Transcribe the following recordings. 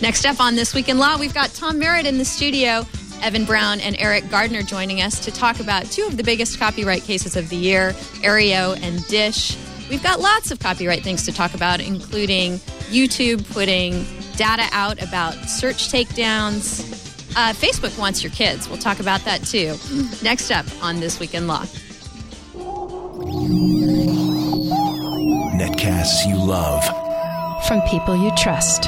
Next up on This Week in Law, we've got Tom Merritt in the studio, Evan Brown and Eric Gardner joining us to talk about two of the biggest copyright cases of the year, Aereo and Dish. We've got lots of copyright things to talk about, including YouTube putting data out about search takedowns. Facebook wants your kids. We'll talk about that too. Next up on This Week in Law. Netcasts you love. From people you trust.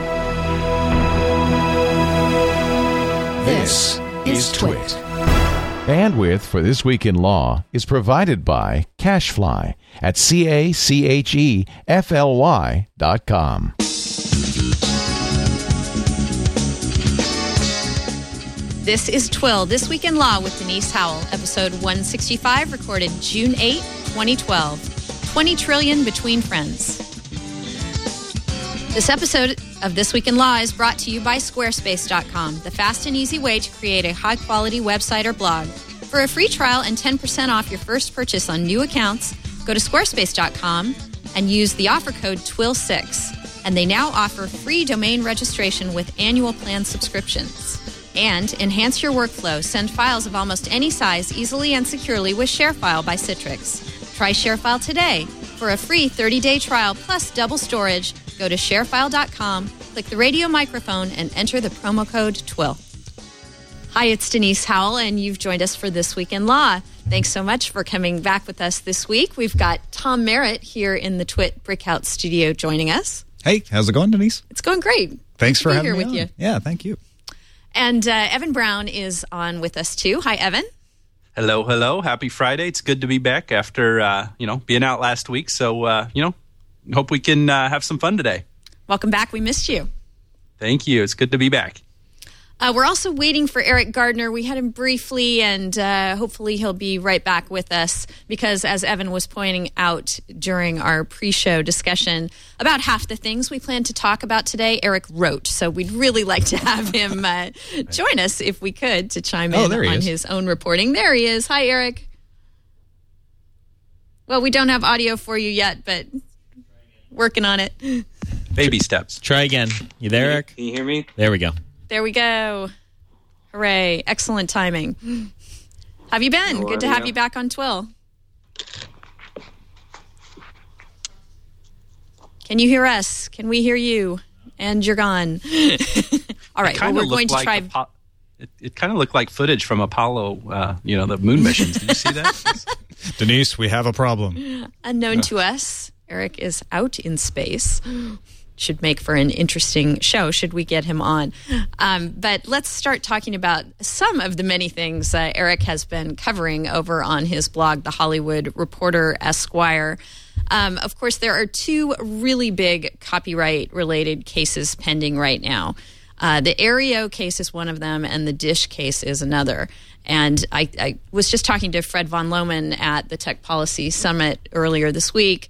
This is Twit. Bandwidth for This Week in Law is provided by CacheFly at CacheFly.com. This is Twill, This Week in Law with Denise Howell, episode 165, recorded June 8, 2012. 20 trillion between friends. This episode of This Week in Law is brought to you by Squarespace.com, the fast and easy way to create a high-quality website or blog. For a free trial and 10% off your first purchase on new accounts, go to Squarespace.com and use the offer code TWIL6. And they now offer free domain registration with annual plan subscriptions. And enhance your workflow. Send files of almost any size easily and securely with ShareFile by Citrix. Try ShareFile today. For a free 30-day trial plus double storage, go to sharefile.com, click the radio microphone, and enter the promo code TWIL. Hi, it's Denise Howell, and you've joined us for This Week in Law. Thanks so much for coming back with us this week. We've got Tom Merritt here in the Twit Brickhouse studio joining us. Hey, how's it going, Denise? It's going great. Thanks for having me here with on. you. Yeah, thank you. And Evan Brown is on with us, too. Hi, Evan. Hello, hello. Happy Friday. It's good to be back after, being out last week. So, hope we can have some fun today. Welcome back. We missed you. Thank you. It's good to be back. We're also waiting for Eric Gardner. We had him briefly, and hopefully he'll be right back with us because, as Evan was pointing out during our pre-show discussion, about half the things we plan to talk about today, Eric wrote. So we'd really like to have him join us, if we could, to chime in on his own reporting. There he is. Hi, Eric. Well, we don't have audio for you yet, but working on it. Baby steps. Try again. You there, Eric? Can you hear me? There we go. There we go. Hooray. Excellent timing. Have you been? Good to have you back on Twill. Can you hear us? Can we hear you? And you're gone. All right. Well, we're going to try. It kind of looked like footage from Apollo, the moon missions. Did you see that? Denise, we have a problem. Unknown to us, Eric is out in space. Should make for an interesting show, should we get him on. But let's start talking about some of the many things Eric has been covering over on his blog, The Hollywood Reporter Esquire. Of course, there are two really big copyright-related cases pending right now. The Aereo case is one of them, and the Dish case is another. And I was just talking to Fred von Lohman at the Tech Policy Summit earlier this week,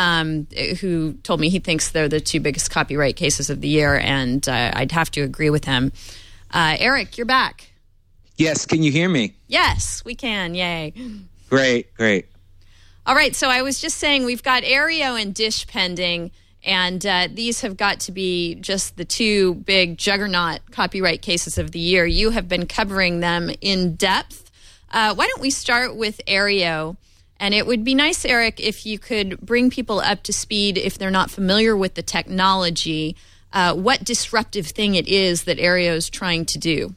who told me he thinks they're the two biggest copyright cases of the year, and I'd have to agree with him. Eric, you're back. Yes, can you hear me? Yes, we can. Yay. Great. All right, so I was just saying we've got Aereo and Dish pending, and these have got to be just the two big juggernaut copyright cases of the year. You have been covering them in depth. Why don't we start with Aereo? And it would be nice, Eric, if you could bring people up to speed if they're not familiar with the technology, what disruptive thing it is that Aereo is trying to do.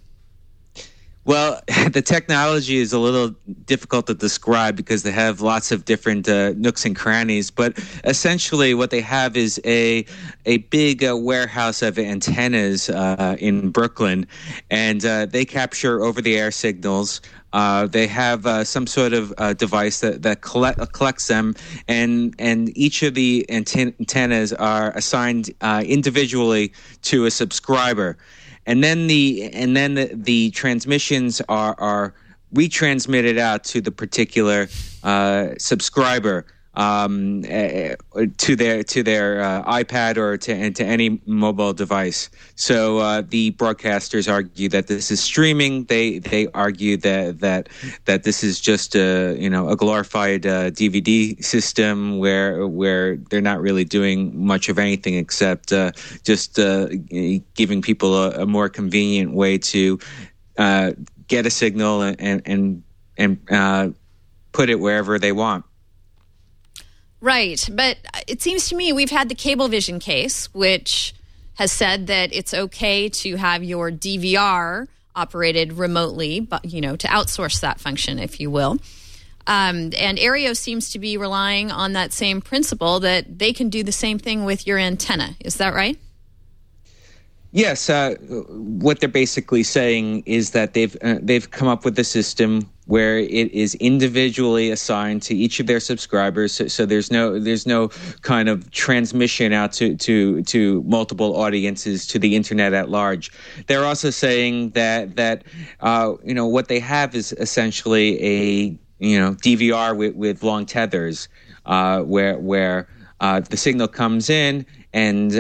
Well, the technology is a little difficult to describe because they have lots of different nooks and crannies. But essentially what they have is a big warehouse of antennas in Brooklyn, and they capture over-the-air signals. They have some sort of device that collects them, and each of the antennas are assigned individually to a subscriber. And then the transmissions are retransmitted out to the particular subscriber to their iPad or to any mobile device. So the broadcasters argue that this is streaming. They argue that this is just a glorified DVD system where they're not really doing much of anything except just giving people a more convenient way to get a signal and put it wherever they want. Right. But it seems to me we've had the Cablevision case, which has said that it's okay to have your DVR operated remotely, but, to outsource that function, if you will. And Aereo seems to be relying on that same principle that they can do the same thing with your antenna. Is that right? Yes, what they're basically saying is that they've come up with a system where it is individually assigned to each of their subscribers. So there's no kind of transmission out to multiple audiences to the internet at large. They're also saying that what they have is essentially a DVR with long tethers, where the signal comes in. And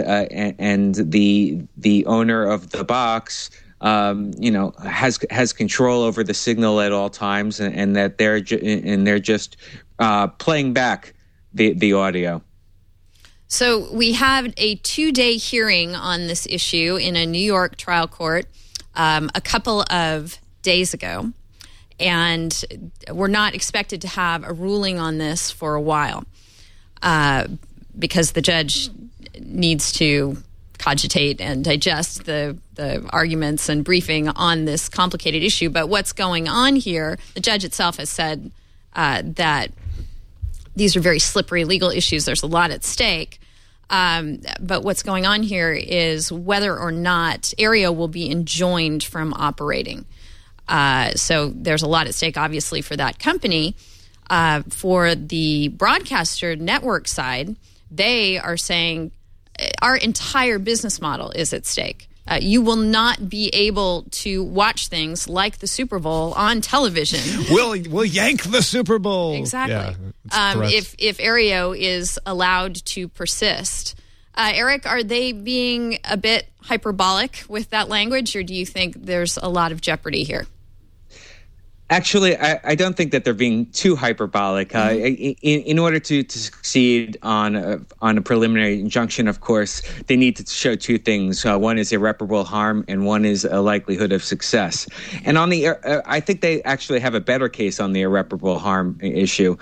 the owner of the box, has control over the signal at all times, and that they're just playing back the audio. So we had a 2-day hearing on this issue in a New York trial court a couple of days ago, and we're not expected to have a ruling on this for a while because the judge needs to cogitate and digest the arguments and briefing on this complicated issue. But what's going on here, the judge itself has said that these are very slippery legal issues. There's a lot at stake. But what's going on here is whether or not Aereo will be enjoined from operating. So there's a lot at stake, obviously, for that company. For the broadcaster network side, they are saying our entire business model is at stake. You will not be able to watch things like the Super Bowl on television. We'll yank the Super Bowl. Exactly. If Aereo is allowed to persist. Eric, are they being a bit hyperbolic with that language, or do you think there's a lot of jeopardy here? Actually, I don't think that they're being too hyperbolic. In order to succeed on a preliminary injunction, of course, they need to show two things. One is irreparable harm, and one is a likelihood of success. And on I think they actually have a better case on the irreparable harm issue.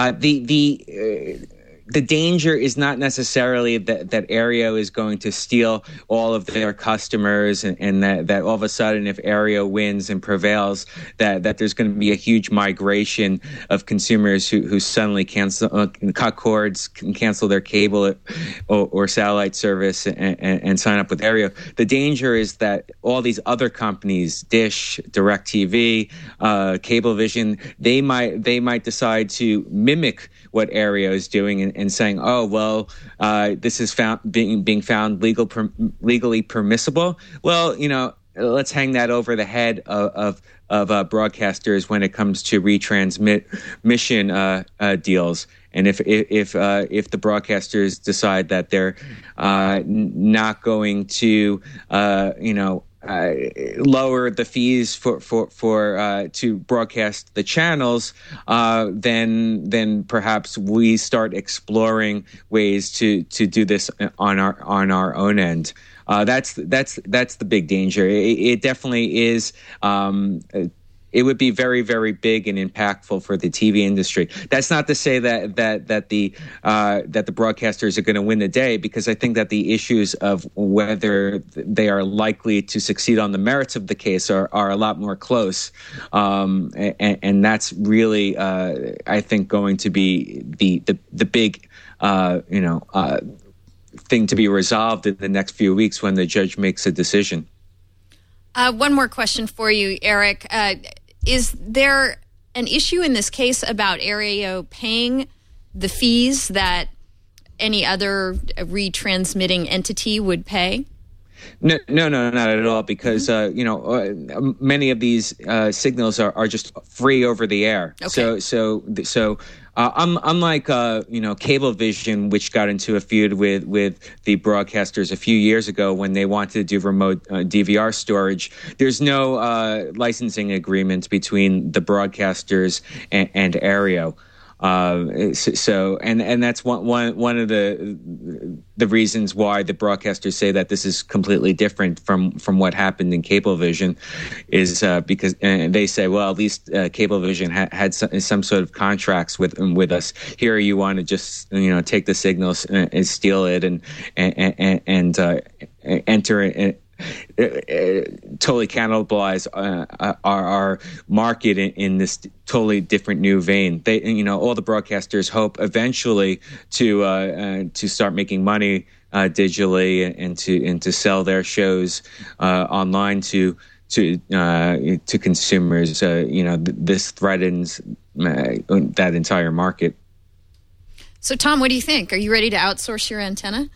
The danger is not necessarily that Aereo is going to steal all of their customers, and that all of a sudden, if Aereo wins and prevails, that there's going to be a huge migration of consumers who suddenly cut cords, can cancel their cable or satellite service and sign up with Aereo. The danger is that all these other companies, Dish, DirecTV, Cablevision, they might decide to mimic what Aereo is doing and saying, oh, well, this is being found legally permissible. Well, let's hang that over the head of broadcasters when it comes to retransmission deals. And if the broadcasters decide that they're not going to lower the fees for to broadcast the channels, then perhaps we start exploring ways to do this on our own end. That's the big danger. It definitely is. It would be very, very big and impactful for the TV industry. That's not to say that the broadcasters are going to win the day, because I think that the issues of whether they are likely to succeed on the merits of the case are a lot more close, and that's really I think going to be the big thing to be resolved in the next few weeks when the judge makes a decision. One more question for you, Eric. Is there an issue in this case about Aereo paying the fees that any other retransmitting entity would pay? No, not at all, because many of these signals are just free over the air. Okay. So Unlike Cablevision, which got into a feud with the broadcasters a few years ago when they wanted to do remote DVR storage, there's no licensing agreement between the broadcasters and Aereo. And that's one of the reasons why the broadcasters say that this is completely different from what happened in Cablevision, is because they say, well, at least Cablevision had some sort of contracts with us. Here you want to just take the signals and steal it and enter it. Totally cannibalize our market in this totally different new vein. They, all the broadcasters hope eventually to start making money digitally and to sell their shows online to consumers. This threatens that entire market. So, Tom, what do you think? Are you ready to outsource your antenna?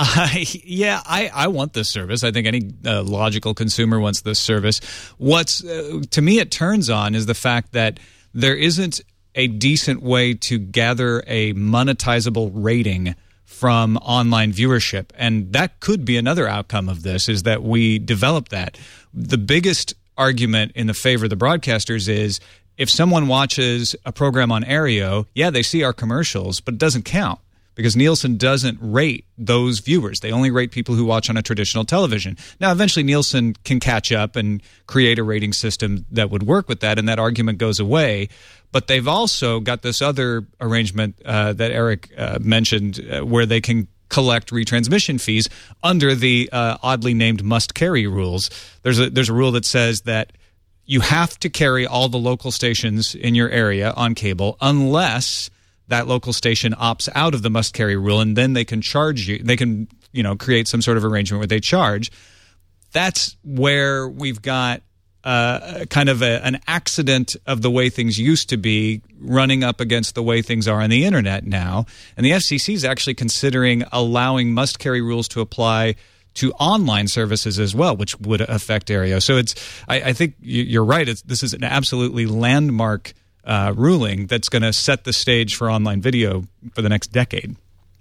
I want this service. I think any logical consumer wants this service. What's to me it turns on is the fact that there isn't a decent way to gather a monetizable rating from online viewership, and that could be another outcome of this, is that we develop that. The biggest argument in the favor of the broadcasters is if someone watches a program on Aereo, they see our commercials, but it doesn't count, because Nielsen doesn't rate those viewers. They only rate people who watch on a traditional television. Now, eventually Nielsen can catch up and create a rating system that would work with that, and that argument goes away. But they've also got this other arrangement that Eric mentioned where they can collect retransmission fees under the oddly named must-carry rules. There's a rule that says that you have to carry all the local stations in your area on cable unless that local station opts out of the must-carry rule, and then they can charge you. They can, create some sort of arrangement where they charge. That's where we've got kind of an accident of the way things used to be running up against the way things are on the internet now. And the FCC is actually considering allowing must-carry rules to apply to online services as well, which would affect Aereo. So I think you're right. This is an absolutely landmark ruling that's going to set the stage for online video for the next decade.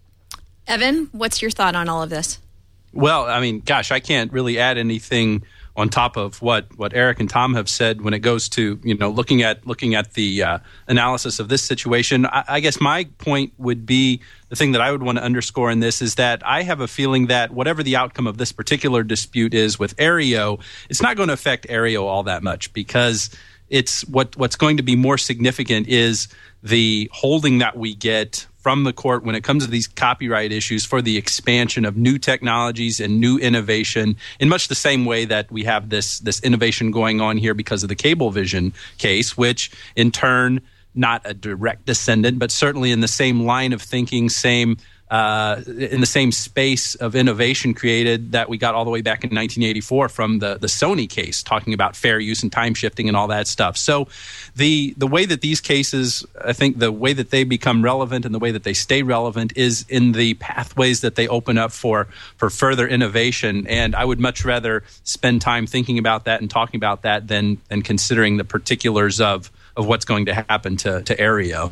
Evan, what's your thought on all of this? Well, I mean, gosh, I can't really add anything on top of what Eric and Tom have said when it goes to looking at the analysis of this situation. I guess my point would be, the thing that I would want to underscore in this is that I have a feeling that whatever the outcome of this particular dispute is with Aereo, it's not going to affect Aereo all that much, because it's what's going to be more significant is the holding that we get from the court when it comes to these copyright issues for the expansion of new technologies and new innovation, in much the same way that we have this innovation going on here because of the Cablevision case, which in turn, not a direct descendant, but certainly in the same line of thinking, in the same space of innovation created that we got all the way back in 1984 from the Sony case, talking about fair use and time shifting and all that stuff. So the way that these cases, I think the way that they become relevant and the way that they stay relevant is in the pathways that they open up for further innovation. And I would much rather spend time thinking about that and talking about that than considering the particulars of what's going to happen to Aereo.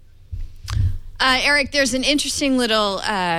Eric, there's an interesting little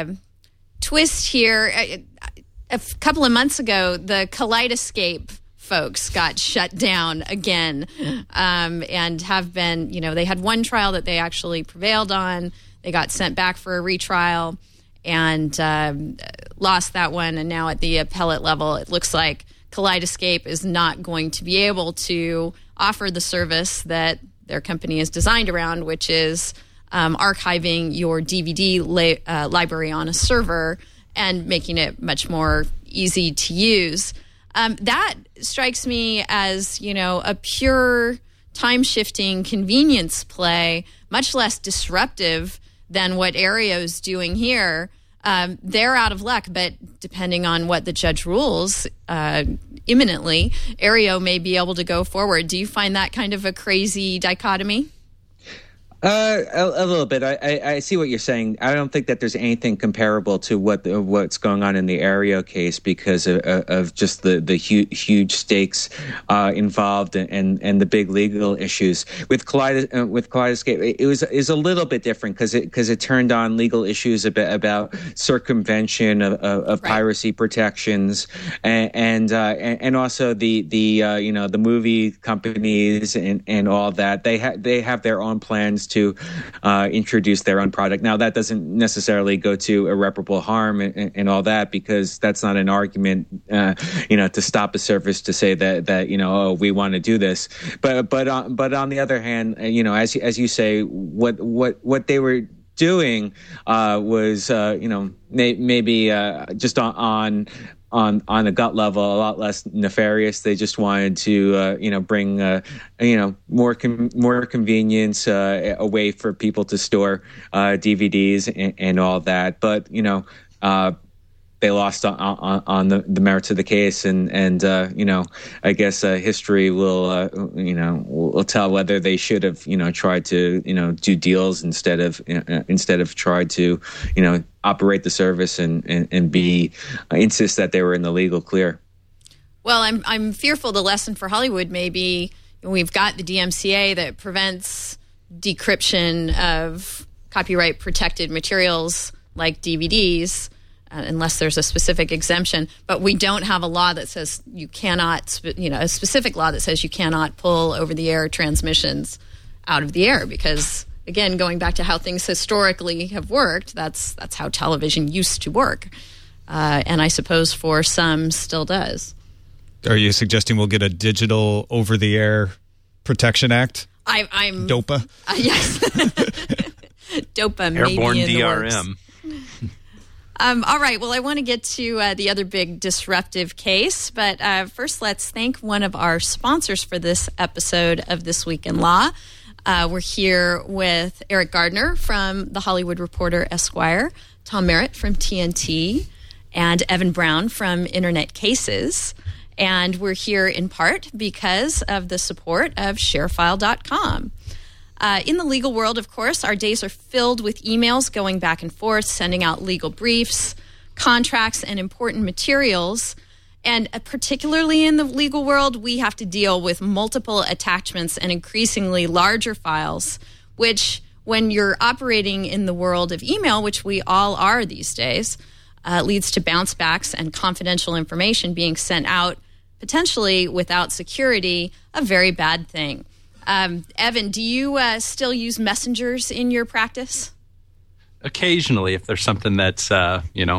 twist here. A couple of months ago, the Kaleidoscape folks got shut down again, and have been, they had one trial that they actually prevailed on. They got sent back for a retrial and lost that one. And now at the appellate level, it looks like Kaleidoscape is not going to be able to offer the service that their company is designed around, which is archiving your DVD library on a server and making it much more easy to use. That strikes me as, a pure time-shifting convenience play, much less disruptive than what Aereo's doing here. They're out of luck, but depending on what the judge rules imminently, Aereo may be able to go forward. Do you find that kind of a crazy dichotomy? A little bit. I see what you're saying. I don't think that there's anything comparable to what's going on in the Aereo case because of just the huge stakes involved and the big legal issues. With Kaleidoscape, it was a little bit different because it turned on legal issues about circumvention of piracy protections and also the movie companies and all that. They have their own plans to introduce their own product. Now, that doesn't necessarily go to irreparable harm and all that, because that's not an argument, to stop a service to say that we want to do this. But on the other hand, as you say, what they were doing was maybe just on a gut level, a lot less nefarious. They just wanted to, bring, more convenience away for people to store DVDs and all that. But they lost on the merits of the case, and I guess history will tell whether they should have tried to do deals instead of tried to operate the service and insist that they were in the legal clear. Well, I'm fearful the lesson for Hollywood may be we've got the DMCA that prevents decryption of copyright protected materials like DVDs. Unless there's a specific exemption, but we don't have a law that says you cannot, a specific law that says you cannot pull over-the-air transmissions out of the air, because, again, going back to how things historically have worked, that's how television used to work, and I suppose for some still does. Are you suggesting we'll get a digital over-the-air protection act? I'm DOPA? Yes. DOPA, Airborne maybe in DRM. The works. All right. Well, I want to get to the other big disruptive case, but first let's thank one of our sponsors for this episode of This Week in Law. We're here with Eric Gardner from The Hollywood Reporter, Esquire, Tom Merritt from TNT, and Evan Brown from Internet Cases. And we're here in part because of the support of ShareFile.com. In the legal world, of course, our days are filled with emails going back and forth, sending out legal briefs, contracts, and important materials. And particularly in the legal world, we have to deal with multiple attachments and increasingly larger files, which, when you're operating in the world of email, which we all are these days, leads to bounce backs and confidential information being sent out, potentially without security, a very bad thing. Evan, do you still use messengers in your practice? Occasionally, if there's something that's, so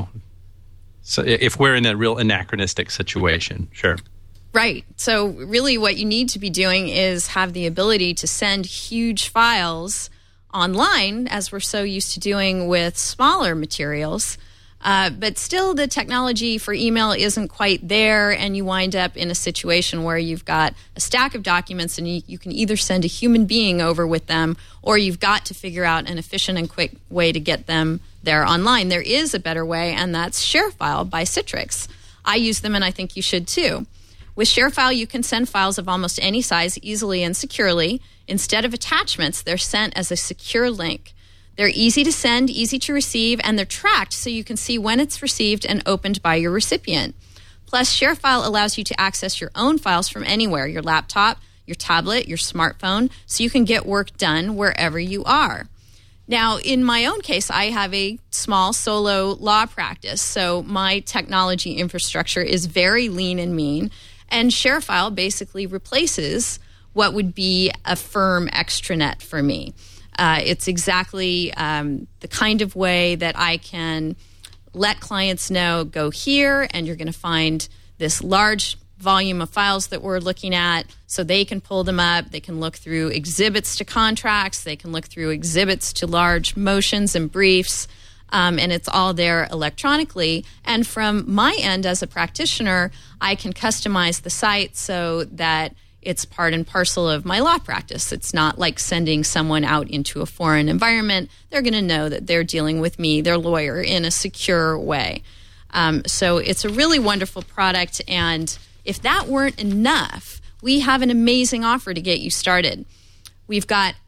if we're in a real anachronistic situation, sure. Right. So really what you need to be doing is have the ability to send huge files online, as we're so used to doing with smaller materials. But still, the technology for email isn't quite there, and you wind up in a situation where you've got a stack of documents and you can either send a human being over with them, or you've got to figure out an efficient and quick way to get them there online. There is a better way, and that's ShareFile by Citrix. I use them, and I think you should too. With ShareFile, you can send files of almost any size easily and securely. Instead of attachments, they're sent as a secure link. They're easy to send, easy to receive, and they're tracked so you can see when it's received and opened by your recipient. Plus, ShareFile allows you to access your own files from anywhere, your laptop, your tablet, your smartphone, so you can get work done wherever you are. Now, in my own case, I have a small solo law practice, so my technology infrastructure is very lean and mean, and ShareFile basically replaces what would be a firm extranet for me. It's exactly the kind of way that I can let clients know, go here, and you're going to find this large volume of files that we're looking at, so they can pull them up. They can look through exhibits to contracts. They can look through exhibits to large motions and briefs, and it's all there electronically. And from my end as a practitioner, I can customize the site so that it's part and parcel of my law practice. It's not like sending someone out into a foreign environment. They're going to know that they're dealing with me, their lawyer, in a secure way. So it's a really wonderful product. And if that weren't enough, we have an amazing offer to get you started. We've got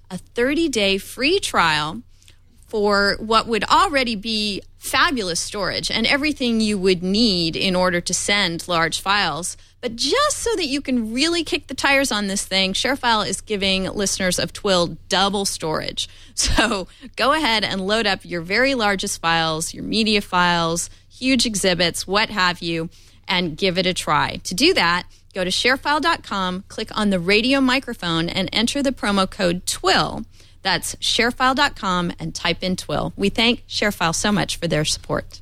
a 30-day free trial for what would already be fabulous storage and everything you would need in order to send large files. But just so that you can really kick the tires on this thing, ShareFile is giving listeners of Twill double storage. So go ahead and load up your very largest files, your media files, huge exhibits, what have you, and give it a try. To do that, go to sharefile.com, click on the radio microphone, and enter the promo code TWILL. That's sharefile.com and type in TWILL. We thank ShareFile so much for their support.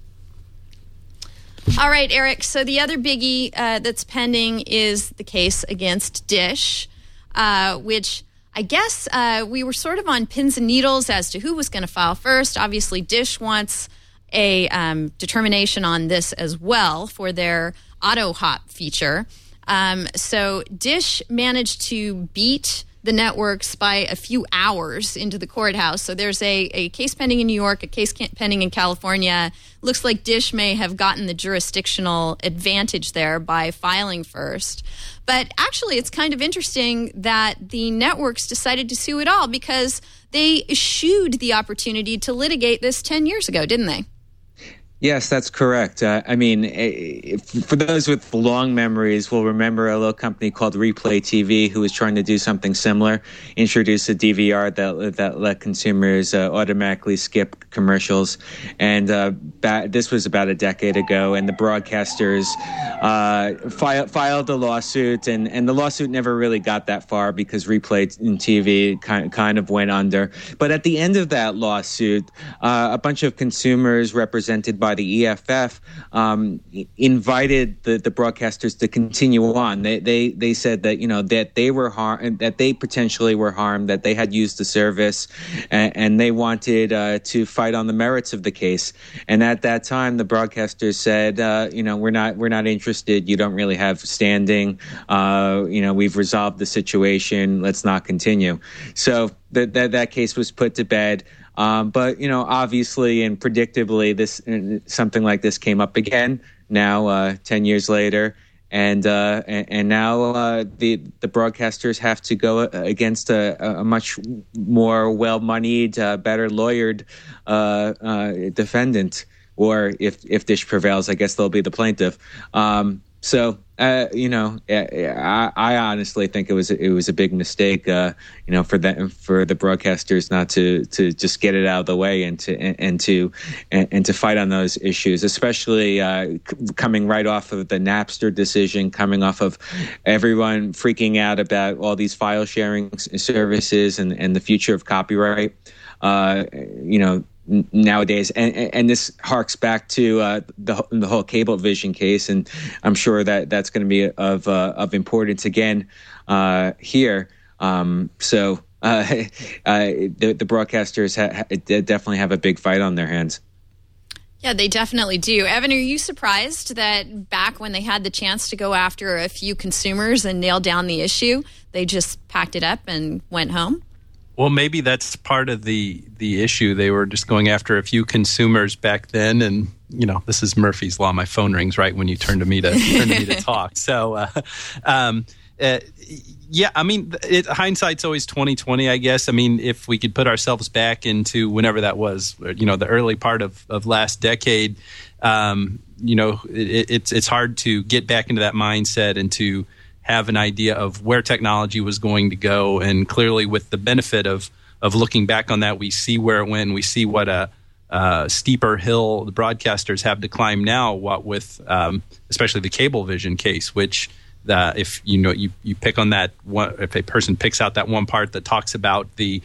All right, Eric, so the other biggie that's pending is the case against Dish, which I guess we were sort of on pins and needles as to who was going to file first. Obviously, Dish wants a determination on this as well for their auto hop feature. So Dish managed to beat the networks by a few hours into the courthouse. So there's a case pending in New York, a case pending in California. Looks like Dish may have gotten the jurisdictional advantage there by filing first. But actually, it's kind of interesting that the networks decided to sue it all because they eschewed the opportunity to litigate this 10 years ago, didn't they? Yes, that's correct. I mean, for those with long memories, will remember a little company called Replay TV who was trying to do something similar, introduce a DVR that let consumers automatically skip commercials. And this was about a decade ago, and the broadcasters filed a lawsuit, and the lawsuit never really got that far because Replay TV kind of went under. But at the end of that lawsuit, a bunch of consumers represented by the EFF invited the broadcasters to continue on. They said that that they were harmed, that they potentially were harmed, that they had used the service, and they wanted to fight on the merits of the case. And at that time, the broadcasters said, we're not interested. You don't really have standing. We've resolved the situation. Let's not continue. So that case was put to bed. But obviously and predictably, something like this came up again now, 10 years later, and now the broadcasters have to go against a much more well-moneyed, better lawyered defendant, or if Dish prevails, I guess they'll be the plaintiff. So I honestly think it was a big mistake, for the broadcasters not to just get it out of the way and to fight on those issues, especially coming right off of the Napster decision, coming off of everyone freaking out about all these file sharing services and the future of copyright. Nowadays, and this harks back to the whole Cablevision case, and I'm sure that that's going to be of importance again here. So the broadcasters definitely have a big fight on their hands. Yeah, they definitely do. Evan, are you surprised that back when they had the chance to go after a few consumers and nail down the issue, they just packed it up and went home? Well, maybe that's part of the issue. They were just going after a few consumers back then, and this is Murphy's Law. My phone rings right when you turn to me to talk. So, yeah, I mean, hindsight's always 20/20, I guess. I mean, if we could put ourselves back into whenever that was, the early part of last decade, it's hard to get back into that mindset and to have an idea of where technology was going to go. And clearly with the benefit of looking back on that, we see where it went. We see what a steeper hill the broadcasters have to climb now, what with especially the Cablevision case, which if you pick on that one, if a person picks out that one part that talks about the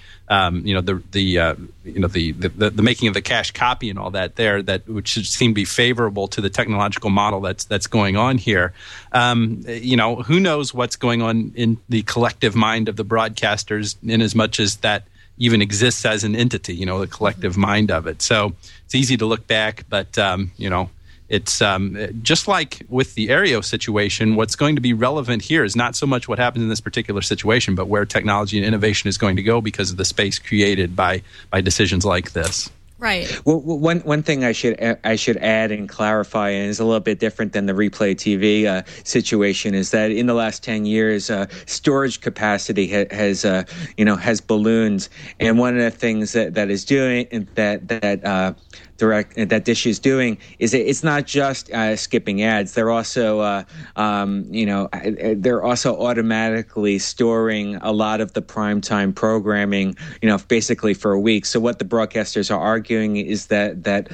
making of the cache copy and all that there, that which should seem to be favorable to the technological model that's going on here. Who knows what's going on in the collective mind of the broadcasters, in as much as that even exists as an entity, the collective mind of it. So it's easy to look back, but it's just like with the Aereo situation, what's going to be relevant here is not so much what happens in this particular situation, but where technology and innovation is going to go because of the space created by decisions like this. Right. Well, one thing I should add and clarify, and is a little bit different than the replay TV situation, is that in the last 10 years, storage capacity has ballooned, and one of the things that is doing that Dish is doing is it's not just skipping ads. They're also they're also automatically storing a lot of the primetime programming, basically for a week. So what the broadcasters are arguing is that this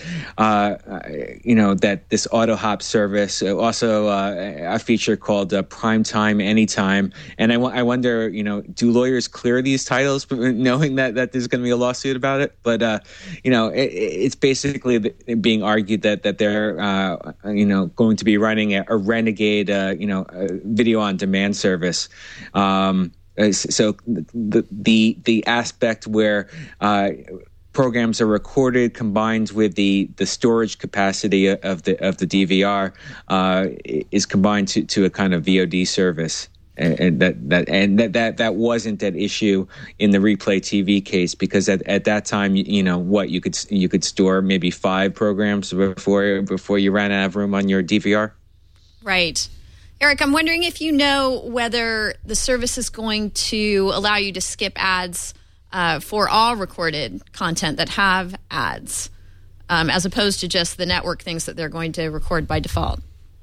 AutoHop service, also a feature called Primetime Anytime, and I wonder, do lawyers clear these titles knowing that there's going to be a lawsuit about it? But it's basically being argued that they're going to be running a renegade video on demand service. So the aspect where programs are recorded combined with the storage capacity of the DVR is combined to a kind of VOD service. And that wasn't at issue in the replay TV case, because at that time, you could store maybe 5 programs before you ran out of room on your DVR. Right. Eric, I'm wondering if you know whether the service is going to allow you to skip ads for all recorded content that have ads, as opposed to just the network things that they're going to record by default.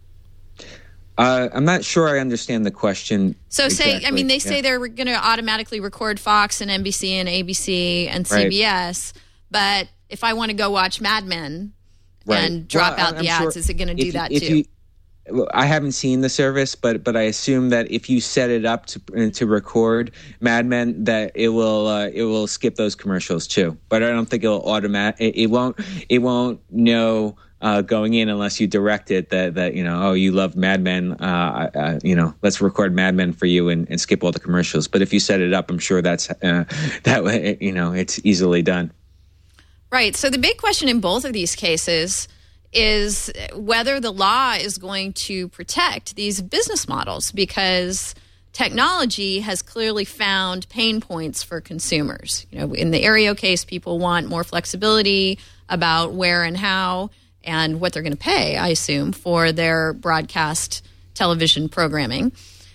I'm not sure I understand the question. So exactly. They say they're going to automatically record Fox and NBC and ABC and CBS, but if I want to go watch Mad Men and drop out the ads, is it going to do that too? I haven't seen the service, but I assume that if you set it up to record Mad Men, that it will skip those commercials too. But I don't think it won't know going in unless you direct it that you love Mad Men, let's record Mad Men for you and skip all the commercials. But if you set it up, I'm sure that's that way it's easily done. Right. So the big question in both of these cases is whether the law is going to protect these business models, because technology has clearly found pain points for consumers. In the Aereo case, people want more flexibility about where and how and what they're going to pay, I assume, for their broadcast television programming.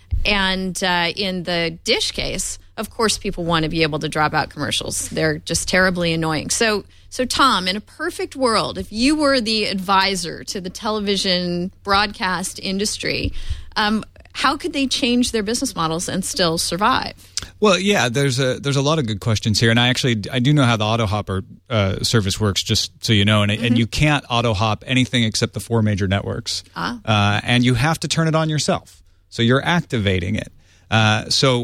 And in the Dish case, of course, people want to be able to drop out commercials. They're just terribly annoying. So Tom, in a perfect world, if you were the advisor to the television broadcast industry, how could they change their business models and still survive? Well, yeah, there's a lot of good questions here, and I do know how the AutoHopper service works, just so you know, and you can't AutoHop anything except the 4 major networks, and you have to turn it on yourself, so you're activating it. So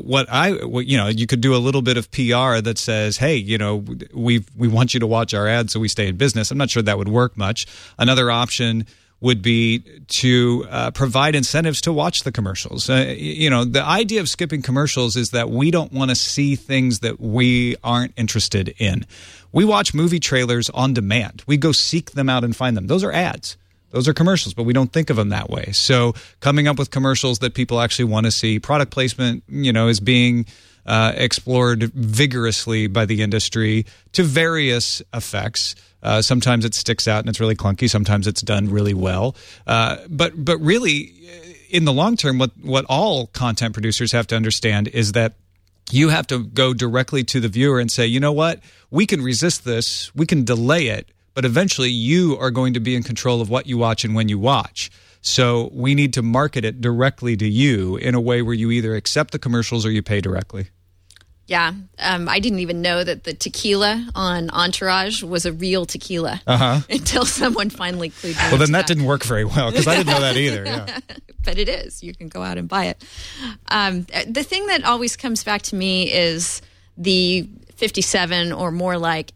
you could do a little bit of PR that says, hey, we want you to watch our ads so we stay in business. I'm not sure that would work much. Another option would be to provide incentives to watch the commercials. The idea of skipping commercials is that we don't want to see things that we aren't interested in. We watch movie trailers on demand. We go seek them out and find them. Those are ads. Those are commercials, but we don't think of them that way. So coming up with commercials that people actually want to see, product placement, is being explored vigorously by the industry to various effects. Sometimes it sticks out and it's really clunky. Sometimes it's done really well. But really, in the long term, what all content producers have to understand is that you have to go directly to the viewer and say, you know what, we can resist this, we can delay it, but eventually you are going to be in control of what you watch and when you watch. So we need to market it directly to you in a way where you either accept the commercials or you pay directly. Yeah. I didn't even know that the tequila on Entourage was a real tequila until someone finally clued me. Well, then that didn't work very well because I didn't know that either. Yeah. But it is. You can go out and buy it. The thing that always comes back to me is the 57 or more like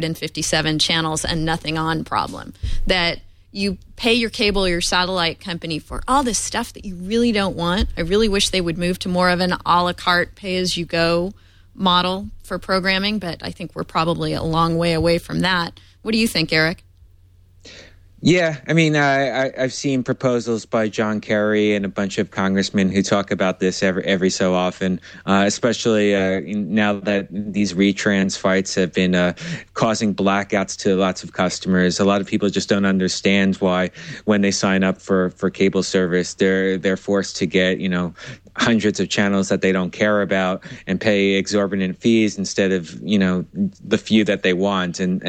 857 channels and nothing on problem. That you pay your cable or your satellite company for all this stuff that you really don't want. I really wish they would move to more of an a la carte, pay-as-you-go model for programming, but I think we're probably a long way away from that. What do you think, Eric? Yeah, I mean, I've seen proposals by John Kerry and a bunch of congressmen who talk about this every so often, especially now that these retrans fights have been causing blackouts to lots of customers. A lot of people just don't understand why, when they sign up for cable service, they're forced to get, hundreds of channels that they don't care about and pay exorbitant fees instead of, the few that they want. And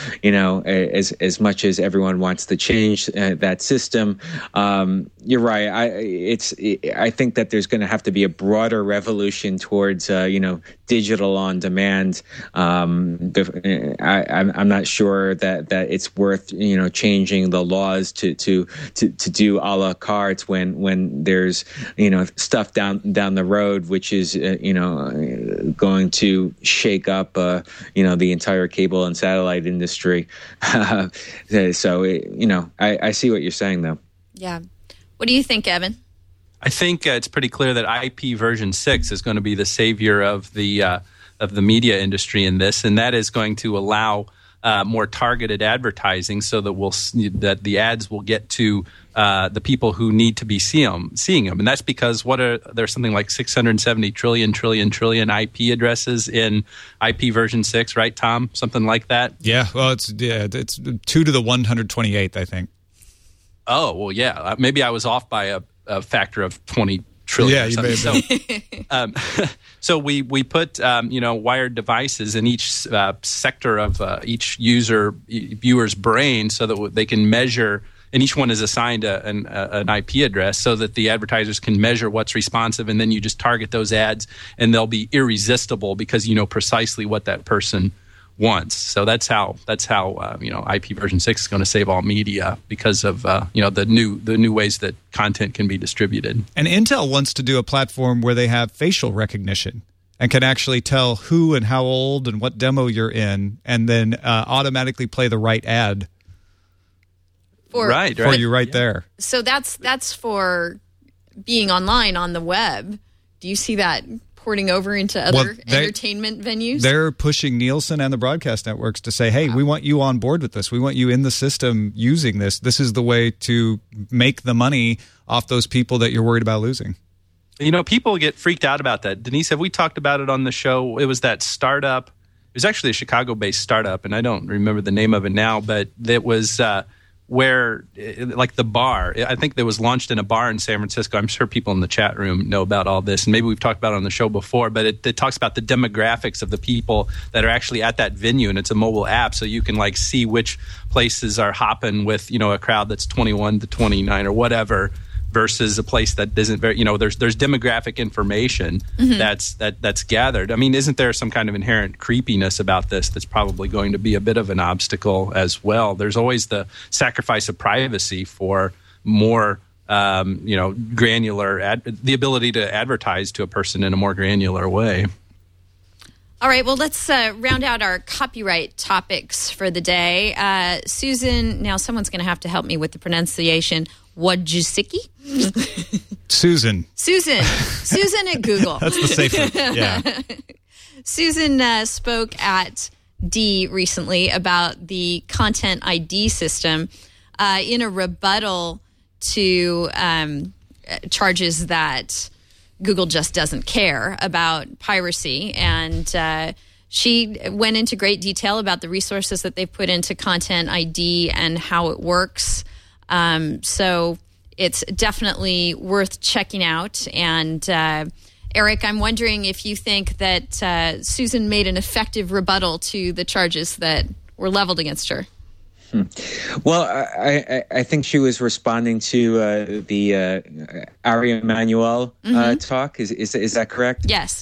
as much as everyone wants to change that system, you're right. I think that there's going to have to be a broader revolution towards, digital on demand. I'm not sure that it's worth, changing the laws to do a la carte when there's, stuff down the road, which is, going to shake up, the entire cable and satellite industry. So, I see what you're saying, though. Yeah. What do you think, Evan? I think it's pretty clear that IP version 6 is going to be the savior of the media industry in this, and that is going to allow more targeted advertising, so that the ads will get to the people who need to be seeing them, and that's because there's something like 670 trillion IP addresses in IP version 6, right, Tom? Something like that. Yeah, well, it's 2 to the 128th, I think. Oh well, yeah. Maybe I was off by a factor of 20 trillion. Yeah, you may have been. So we put wired devices in each sector of each viewer's brain, so that they can measure. And each one is assigned an IP address, so that the advertisers can measure what's responsive, and then you just target those ads, and they'll be irresistible because you know precisely what that person wants. So that's how IP version 6 is going to save all media, because of the new ways that content can be distributed. And Intel wants to do a platform where they have facial recognition and can actually tell who and how old and what demo you're in, and then automatically play the right ad for you right there. So that's for being online on the web. Do you see that porting over into other entertainment venues? They're pushing Nielsen and the broadcast networks to say, hey, we want you on board with this. We want you in the system using this. This is the way to make the money off those people that you're worried about losing. People get freaked out about that. Denise, have we talked about it on the show? It was that startup. It was actually a Chicago-based startup, and I don't remember the name of it now, but it was where, like the bar, I think that was launched in a bar in San Francisco. I'm sure people in the chat room know about all this, and maybe we've talked about it on the show before, but it talks about the demographics of the people that are actually at that venue, and it's a mobile app, so you can see which places are hopping with, a crowd that's 21 to 29 or whatever, versus a place that isn't very, there's demographic information that's gathered. I mean, isn't there some kind of inherent creepiness about this that's probably going to be a bit of an obstacle as well? There's always the sacrifice of privacy for more, granular, the ability to advertise to a person in a more granular way. All right, well, let's round out our copyright topics for the day. Susan, now someone's going to have to help me with the pronunciation. Wojcicki? Susan at Google. That's the safer. Yeah. Susan spoke at D recently about the Content ID system in a rebuttal to charges that Google just doesn't care about piracy. And she went into great detail about the resources that they've put into Content ID and how it works. So it's definitely worth checking out. And Eric, I'm wondering if you think that Susan made an effective rebuttal to the charges that were leveled against her. Well, I think she was responding to the Ari Emanuel talk. Is that correct? Yes.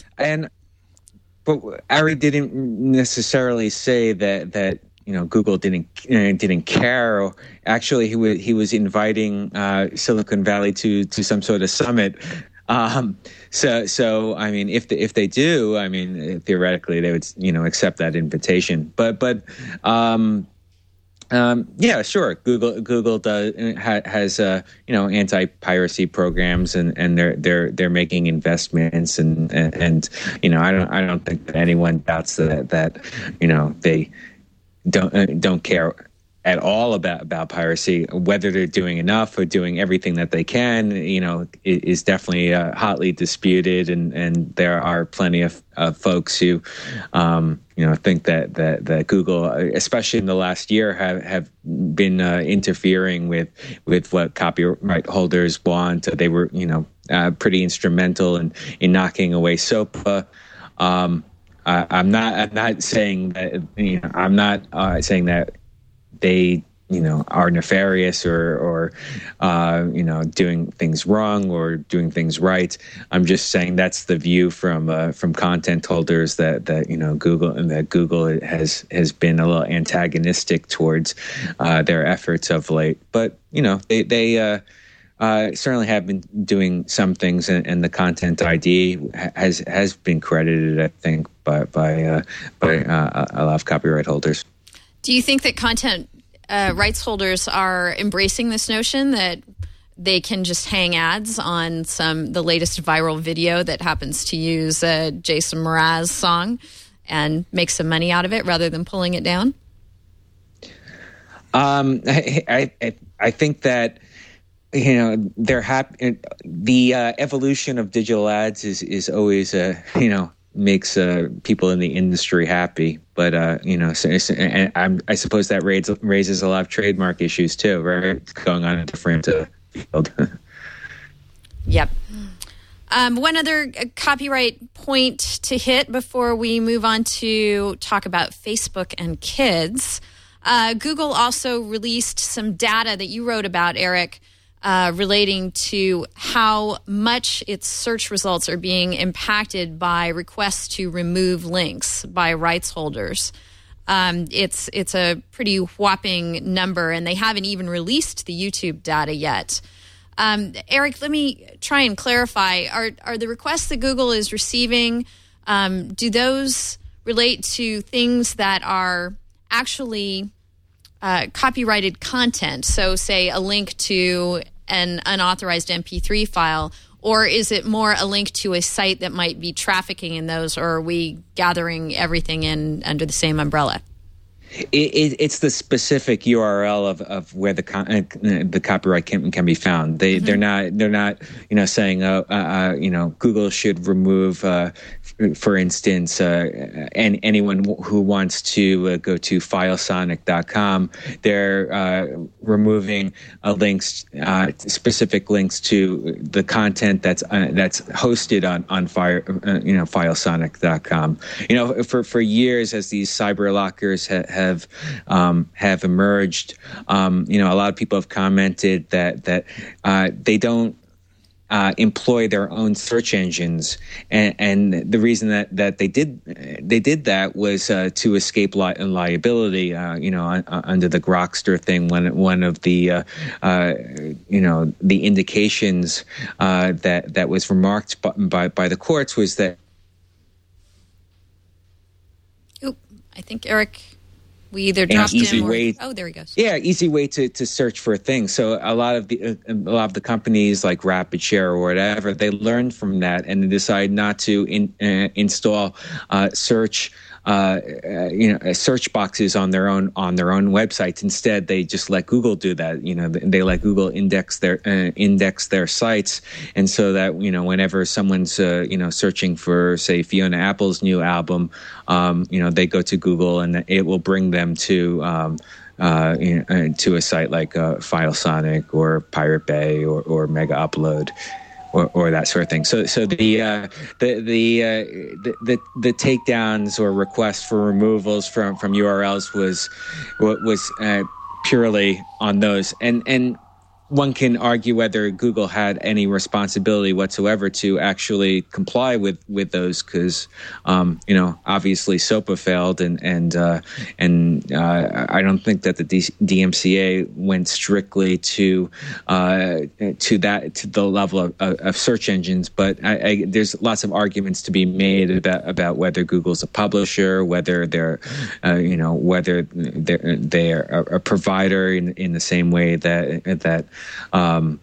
But Ari didn't necessarily say that Google didn't care. Or actually, he was inviting Silicon Valley to some sort of summit. So I mean, if they do, I mean, theoretically they would accept that invitation. But yeah, sure. Google has anti-piracy programs, and they're making investments, and I don't think that anyone doubts that they don't care at all about piracy. Whether they're doing enough or doing everything that they can, is definitely hotly disputed. And there are plenty of folks who, think that Google, especially in the last year, have been interfering with what copyright holders want. They were, pretty instrumental in knocking away SOPA. I'm not saying that. I'm not saying that they are nefarious or doing things wrong or doing things right. I'm just saying that's the view from content holders that Google has been a little antagonistic towards their efforts of late. But they certainly have been doing some things, and the Content ID has been credited, I think, by a lot of copyright holders. Do you think that content rights holders are embracing this notion that they can just hang ads on the latest viral video that happens to use a Jason Mraz song and make some money out of it rather than pulling it down? I think that they're happy. The evolution of digital ads is always makes people in the industry happy, but and I suppose that raises a lot of trademark issues too, right? Going on a different field. Yep. One other copyright point to hit before we move on to talk about Facebook and kids. Google also released some data that you wrote about, Eric, relating to how much its search results are being impacted by requests to remove links by rights holders. It's a pretty whopping number, and they haven't even released the YouTube data yet. Eric, let me try and clarify. Are the requests that Google is receiving, do those relate to things that are actually copyrighted content? So say a link to an unauthorized MP3 file, or is it more a link to a site that might be trafficking in those, or are we gathering everything in under the same umbrella? It's the specific URL of where the copyright can be found. They're not saying Google should remove for instance anyone who wants to go to filesonic.com. They're removing links, specific links to the content that's hosted on filesonic.com. For years, as these cyber lockers have emerged, a lot of people have commented that they don't employ their own search engines, and the reason that they did that was to escape liability. Under the Grokster thing, one of the the indications that was remarked by the courts was that. Oop, I think Eric. We either dropped him or... Oh, there he goes. Yeah, easy way to search for things. So a lot of the companies like RapidShare or whatever, they learned from that and they decide not to install search boxes on their own websites. Instead, they just let Google do that. They let Google index their sites, and so that whenever someone's searching for, say, Fiona Apple's new album, they go to Google and it will bring them to a site like FileSonic or Pirate Bay or Mega Upload. Or that sort of thing. So the takedowns or requests for removals from URLs was purely on those, and one can argue whether Google had any responsibility whatsoever to actually comply with those, because obviously SOPA failed, and I don't think that the DMCA went strictly to the level of search engines. But there's lots of arguments to be made about whether Google's a publisher, whether they're a provider in the same way that a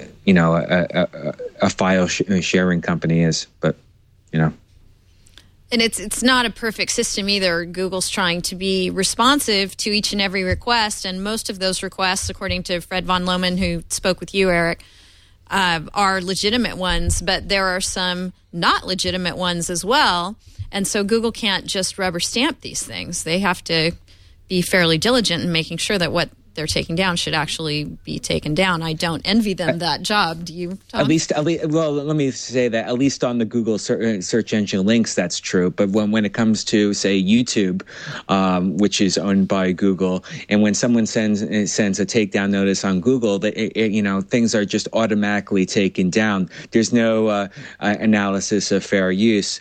file sharing company is, but And it's not a perfect system either. Google's trying to be responsive to each and every request, and most of those requests, according to Fred von Lohman, who spoke with you, Eric, are legitimate ones, but there are some not legitimate ones as well. And so Google can't just rubber stamp these things. They have to be fairly diligent in making sure that what they're taking down should actually be taken down. I don't envy them that job. Do you, Tom? At least, well, let me say that at least on the Google search engine links, that's true. But when it comes to, say, YouTube, which is owned by Google, and when someone sends a takedown notice on Google, things are just automatically taken down. There's no analysis of fair use.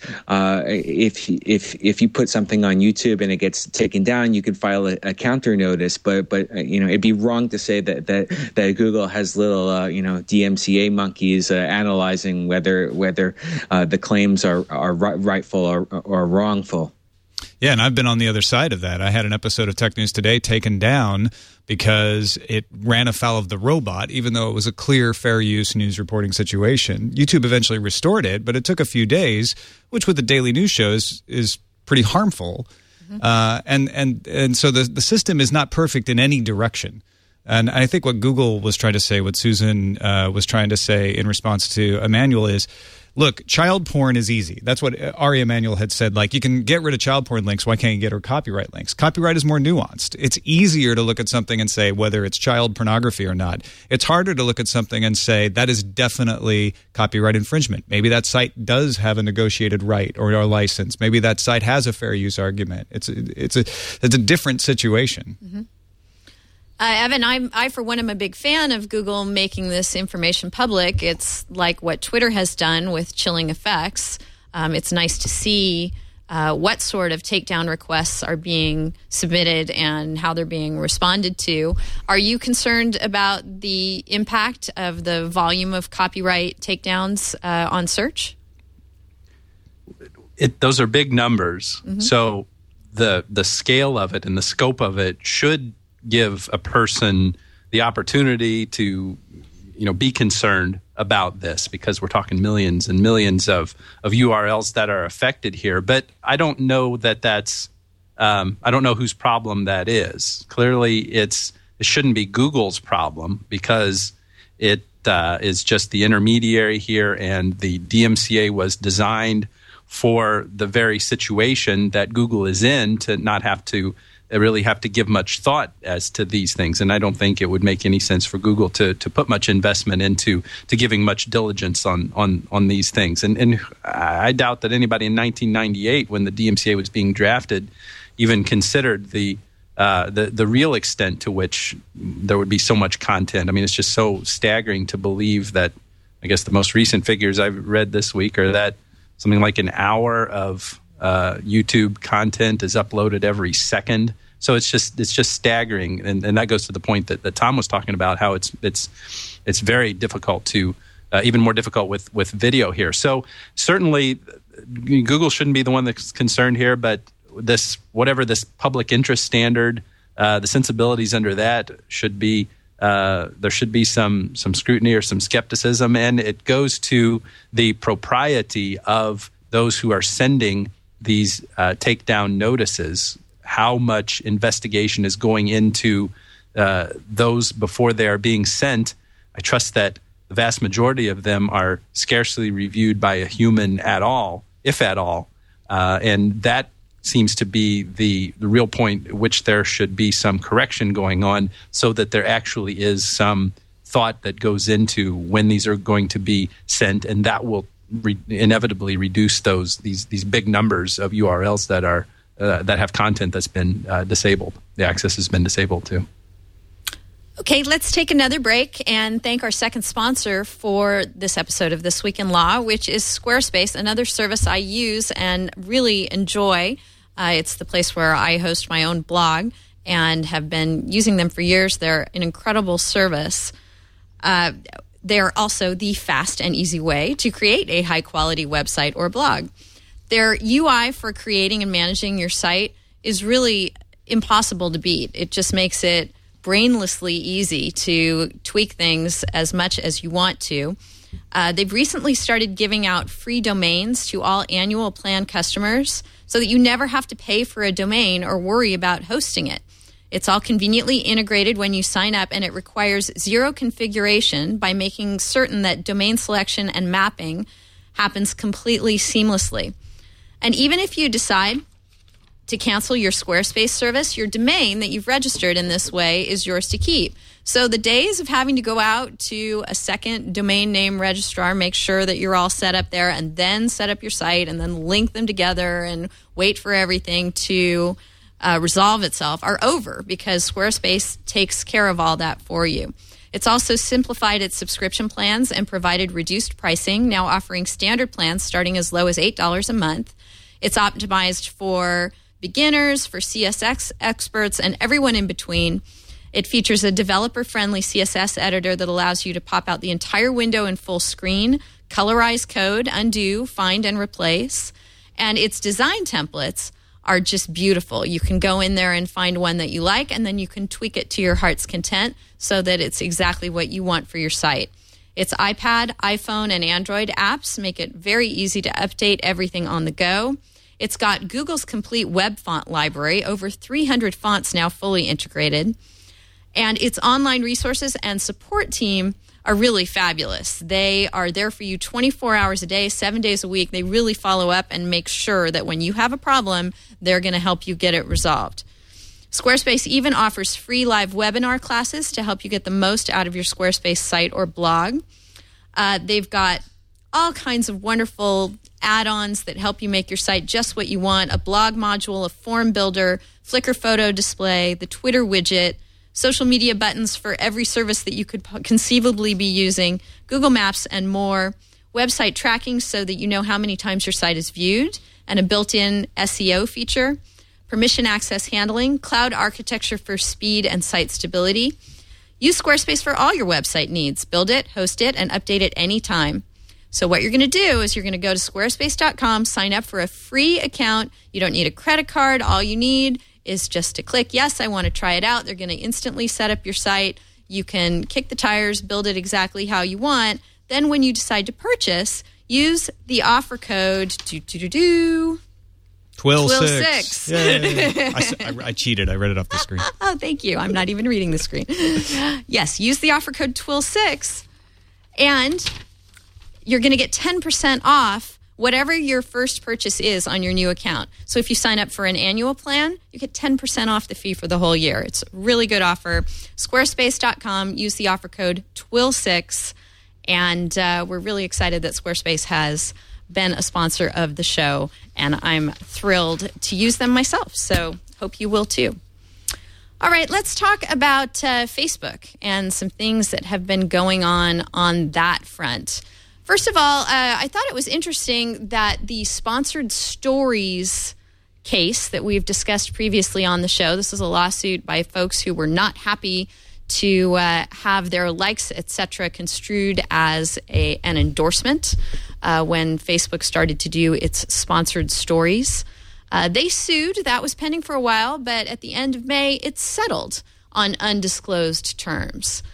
If you put something on YouTube and it gets taken down, you can file a counter notice. But it'd be wrong to say that Google has little DMCA monkeys analyzing whether the claims are rightful or wrongful. Yeah, and I've been on the other side of that. I had an episode of Tech News Today taken down because it ran afoul of the robot, even though it was a clear, fair use news reporting situation. YouTube eventually restored it, but it took a few days, which with the daily news shows is pretty harmful. And so the system is not perfect in any direction. And I think what Google was trying to say, what Susan was trying to say in response to Emmanuel is, look, child porn is easy. That's what Ari Emanuel had said. Like, you can get rid of child porn links. Why can't you get rid of copyright links? Copyright is more nuanced. It's easier to look at something and say whether it's child pornography or not. It's harder to look at something and say that is definitely copyright infringement. Maybe that site does have a negotiated right or a license. Maybe that site has a fair use argument. It's a different situation. Mm-hmm. Evan, I for one am a big fan of Google making this information public. It's like what Twitter has done with chilling effects. It's nice to see what sort of takedown requests are being submitted and how they're being responded to. Are you concerned about the impact of the volume of copyright takedowns on search? Those are big numbers. Mm-hmm. So the scale of it and the scope of it should give a person the opportunity to, be concerned about this, because we're talking millions and millions of URLs that are affected here. But I don't know that's I don't know whose problem that is. Clearly, it shouldn't be Google's problem, because it is just the intermediary here, and the DMCA was designed for the very situation that Google is in, to not have to really have to give much thought as to these things. And I don't think it would make any sense for Google to put much investment into giving much diligence on these things. And I doubt that anybody in 1998, when the DMCA was being drafted, even considered the real extent to which there would be so much content. I mean, it's just so staggering to believe that, I guess the most recent figures I've read this week are that something like an hour of YouTube content is uploaded every second. So it's just staggering, and that goes to the point that Tom was talking about, how it's very difficult to even more difficult with video here. So certainly Google shouldn't be the one that's concerned here, but this public interest standard, the sensibilities under that should be there should be some scrutiny or some skepticism, and it goes to the propriety of those who are sending these takedown notices. How much investigation is going into those before they are being sent? I trust that the vast majority of them are scarcely reviewed by a human at all, if at all. And that seems to be the real point at which there should be some correction going on, so that there actually is some thought that goes into when these are going to be sent, and that will inevitably reduce these big numbers of URLs that are that have content that's been disabled. The access has been disabled too. Okay, let's take another break and thank our second sponsor for this episode of This Week in Law, which is Squarespace, another service I use and really enjoy. It's the place where I host my own blog and have been using them for years. They're an incredible service. They're also the fast and easy way to create a high-quality website or blog. Their UI for creating and managing your site is really impossible to beat. It just makes it brainlessly easy to tweak things as much as you want to. They've recently started giving out free domains to all annual plan customers so that you never have to pay for a domain or worry about hosting it. It's all conveniently integrated when you sign up, and it requires zero configuration by making certain that domain selection and mapping happens completely seamlessly. And even if you decide to cancel your Squarespace service, your domain that you've registered in this way is yours to keep. So the days of having to go out to a second domain name registrar, make sure that you're all set up there, and then set up your site and then link them together and wait for everything to resolve itself are over, because Squarespace takes care of all that for you. It's also simplified its subscription plans and provided reduced pricing, now offering standard plans starting as low as $8 a month. It's optimized for beginners, for CSS experts, and everyone in between. It features a developer-friendly CSS editor that allows you to pop out the entire window in full screen, colorize code, undo, find, and replace. And its design templates are just beautiful. You can go in there and find one that you like, and then you can tweak it to your heart's content so that it's exactly what you want for your site. Its iPad, iPhone, and Android apps make it very easy to update everything on the go. It's got Google's complete web font library, over 300 fonts now fully integrated. And its online resources and support team are really fabulous. They are there for you 24 hours a day, 7 days a week. They really follow up and make sure that when you have a problem, they're going to help you get it resolved. Squarespace even offers free live webinar classes to help you get the most out of your Squarespace site or blog. They've got all kinds of wonderful add-ons that help you make your site just what you want: a blog module, a form builder, Flickr photo display, the Twitter widget, social media buttons for every service that you could conceivably be using, Google Maps, and more, website tracking so that you know how many times your site is viewed, and a built-in SEO feature, permission access handling, cloud architecture for speed and site stability. Use Squarespace for all your website needs. Build it, host it, and update it anytime. So what you're going to do is you're going to go to squarespace.com, sign up for a free account. You don't need a credit card. All you need is just to click, yes, I want to try it out. They're going to instantly set up your site. You can kick the tires, build it exactly how you want. Then when you decide to purchase, use the offer code TWIL6. I cheated. I read it off the screen. Oh, thank you. I'm not even reading the screen. Yes, use the offer code TWIL6, and you're going to get 10% off whatever your first purchase is on your new account. So if you sign up for an annual plan, you get 10% off the fee for the whole year. It's a really good offer. Squarespace.com, use the offer code TWIL6, and we're really excited that Squarespace has been a sponsor of the show, and I'm thrilled to use them myself. So hope you will too. All right, let's talk about Facebook and some things that have been going on that front. First of all, I thought it was interesting that the sponsored stories case that we've discussed previously on the show, this is a lawsuit by folks who were not happy to have their likes, etc., construed as an endorsement when Facebook started to do its sponsored stories. They sued. That was pending for a while, but at the end of May, it's settled on undisclosed terms.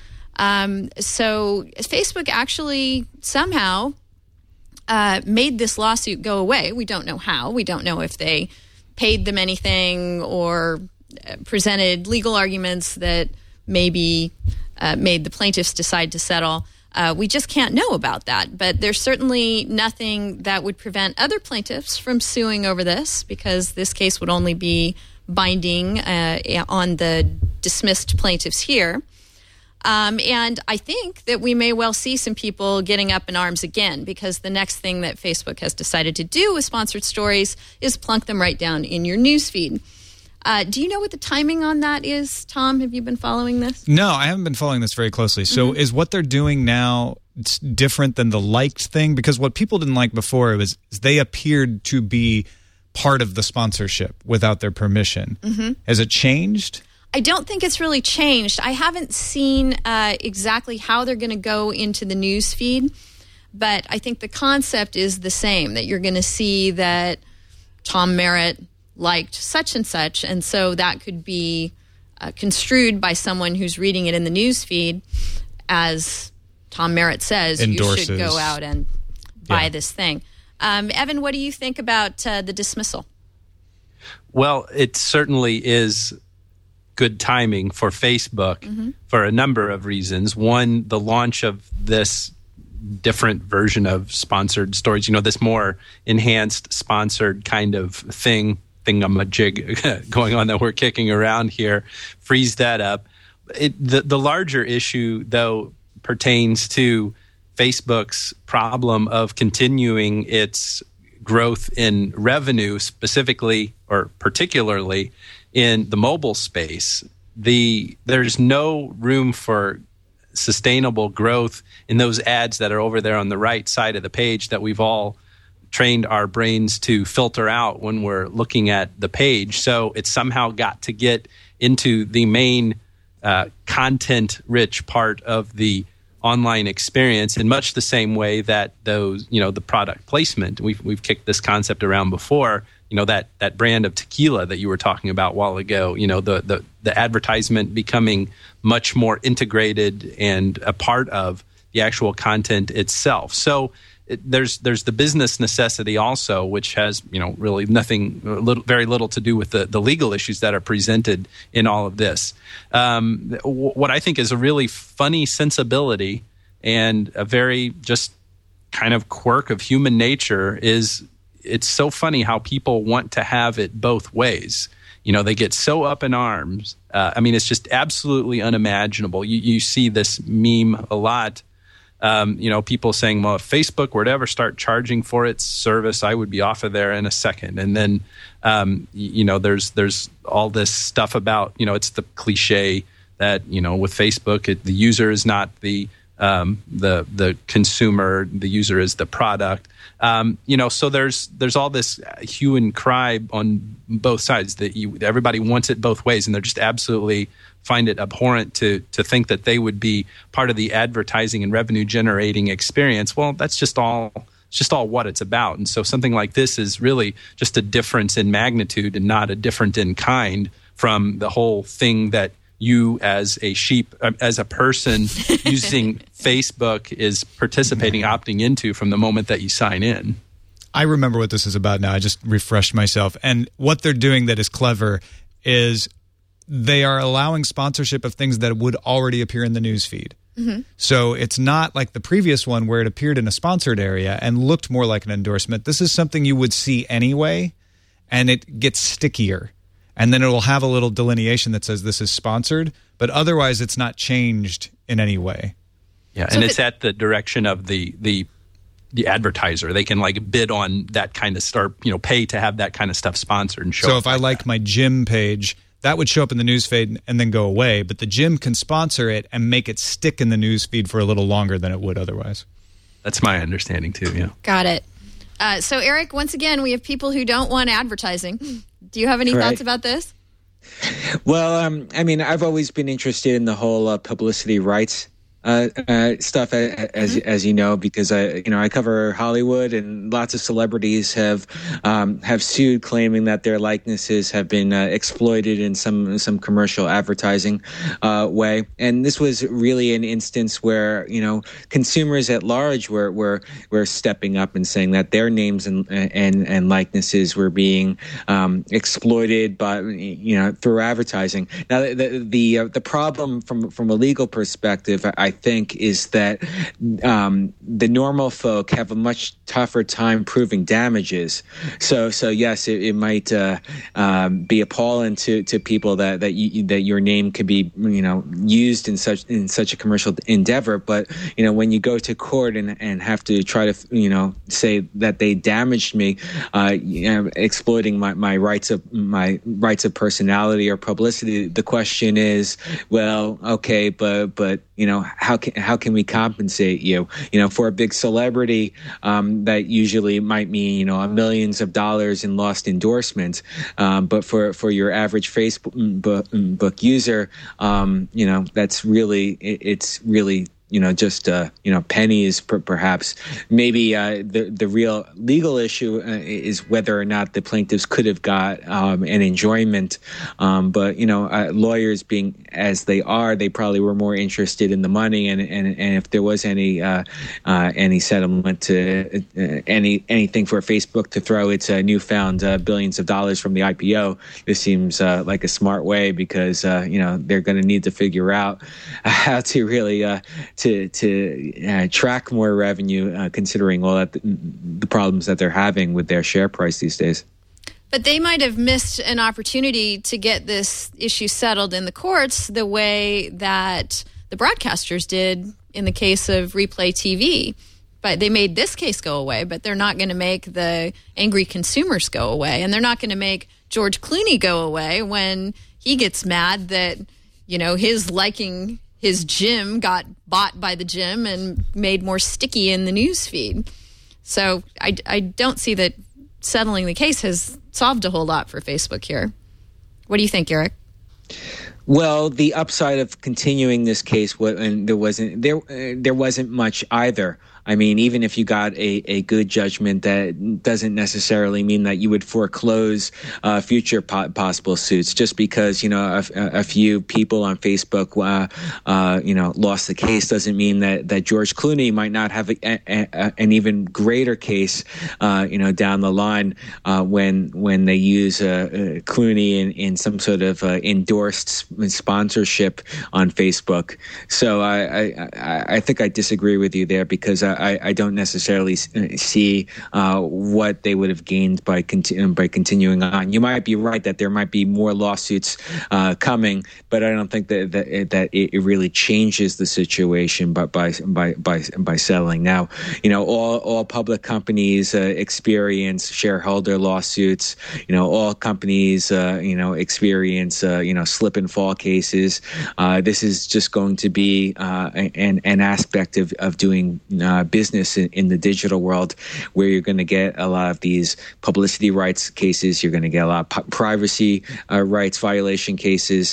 So Facebook actually somehow made this lawsuit go away. We don't know how. We don't know if they paid them anything or presented legal arguments that maybe made the plaintiffs decide to settle. We just can't know about that. But there's certainly nothing that would prevent other plaintiffs from suing over this, because this case would only be binding on the dismissed plaintiffs here. And I think that we may well see some people getting up in arms again, because the next thing that Facebook has decided to do with sponsored stories is plunk them right down in your newsfeed. Do you know what the timing on that is, Tom? Have you been following this? No, I haven't been following this very closely. So is what they're doing now different than the liked thing? Because what people didn't like before was they appeared to be part of the sponsorship without their permission. Has it changed? I don't think it's really changed. I haven't seen exactly how they're going to go into the news feed, but I think the concept is the same, that you're going to see that Tom Merritt liked such and such, and so that could be construed by someone who's reading it in the news feed as Tom Merritt says endorses. You should go out and buy this thing. Evan, what do you think about the dismissal? Well, it certainly is good timing for Facebook for a number of reasons. One, the launch of this different version of sponsored stories, this more enhanced sponsored kind of thingamajig going on that we're kicking around here, frees that up. The larger issue, though, pertains to Facebook's problem of continuing its growth in revenue, specifically or particularly in the mobile space. There's no room for sustainable growth in those ads that are over there on the right side of the page that we've all trained our brains to filter out when we're looking at the page. So it's somehow got to get into the main content-rich part of the online experience in much the same way that those, the product placement. We've kicked this concept around before. That brand of tequila that you were talking about a while ago. The advertisement becoming much more integrated and a part of the actual content itself. So there's the business necessity also, which has really very little to do with the legal issues that are presented in all of this. What I think is a really funny sensibility and a very just kind of quirk of human nature is it's so funny how people want to have it both ways. They get so up in arms. It's just absolutely unimaginable. You see this meme a lot. People saying, well, if Facebook were to ever start charging for its service, I would be off of there in a second. And then, there's all this stuff about, it's the cliche that, with Facebook, the user is not the consumer, the user is the product. So there's all this hue and cry on both sides that everybody wants it both ways, and they're just absolutely find it abhorrent to think that they would be part of the advertising and revenue generating experience. Well, that's just all what it's about. And so something like this is really just a difference in magnitude and not a different in kind from the whole thing that you as a person using Facebook is participating, opting into from the moment that you sign in. I remember what this is about now. I just refreshed myself. And what they're doing that is clever is they are allowing sponsorship of things that would already appear in the news feed. Mm-hmm. So it's not like the previous one where it appeared in a sponsored area and looked more like an endorsement. This is something you would see anyway, and it gets stickier. And then it will have a little delineation that says this is sponsored, but otherwise it's not changed in any way. Yeah, and it's at the direction of the advertiser. They can bid on that kind of stuff, pay to have that kind of stuff sponsored and show. So if I like my gym page, that would show up in the news feed and then go away, but the gym can sponsor it and make it stick in the news feed for a little longer than it would otherwise. That's my understanding too, yeah. Got it. So Eric, once again, we have people who don't want advertising. Do you have any thoughts about this? Well, I've always been interested in the whole publicity rights stuff, as you know, because I cover Hollywood, and lots of celebrities have sued, claiming that their likenesses have been exploited in some commercial advertising way. And this was really an instance where consumers at large were stepping up and saying that their names and likenesses were being exploited by through advertising. Now the problem from a legal perspective, I think, is that the normal folk have a much tougher time proving damages. So yes, it might be appalling to people that your name could be used in such a commercial endeavor. But when you go to court and have to try to say that they damaged me, exploiting my rights of personality or publicity, the question is, well, okay, but how can we compensate you? For a big celebrity, that usually might mean millions of dollars in lost endorsements. But for your average Facebook user, that's really it's really just pennies perhaps. Maybe the real legal issue is whether or not the plaintiffs could have got an enjoyment. But lawyers being as they are, they probably were more interested in the money, and if there was any settlement to anything for Facebook to throw its newfound billions of dollars from the IPO, this seems like a smart way, because they're going to need to figure out how to really to track more revenue, considering all that the problems that they're having with their share price these days. But they might have missed an opportunity to get this issue settled in the courts the way that the broadcasters did in the case of Replay TV. But they made this case go away, but they're not going to make the angry consumers go away. And they're not going to make George Clooney go away when he gets mad that, his gym got bought by the gym and made more sticky in the news feed. So I don't see that settling the case has solved a whole lot for Facebook here. What do you think, Eric? Well, the upside of continuing this case, and there wasn't much either. I mean, even if you got a good judgment, that doesn't necessarily mean that you would foreclose future possible suits. Just because a few people on Facebook lost the case doesn't mean that George Clooney might not have an even greater case down the line when they use Clooney in some sort of endorsed sponsorship on Facebook. So I think I disagree with you there, because I don't necessarily see what they would have gained by continuing on. You might be right that there might be more lawsuits coming, but I don't think that it really changes the situation. But by settling now, all public companies experience shareholder lawsuits. All companies experience slip and fall cases. This is just going to be an aspect of doing business in the digital world, where you're going to get a lot of these publicity rights cases. You're going to get a lot of privacy rights violation cases.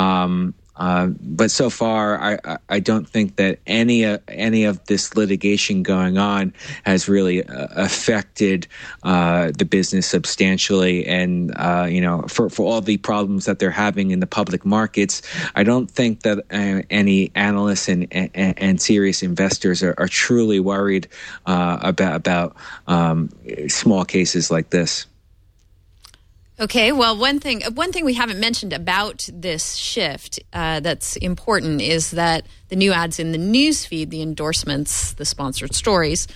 But so far, I don't think that any of this litigation going on has really affected the business substantially. And for all the problems that they're having in the public markets, I don't think that any analysts and serious investors are truly worried about small cases like this. Okay, well, one thing we haven't mentioned about this shift that's important is that the new ads in the newsfeed, the endorsements, the sponsored stories,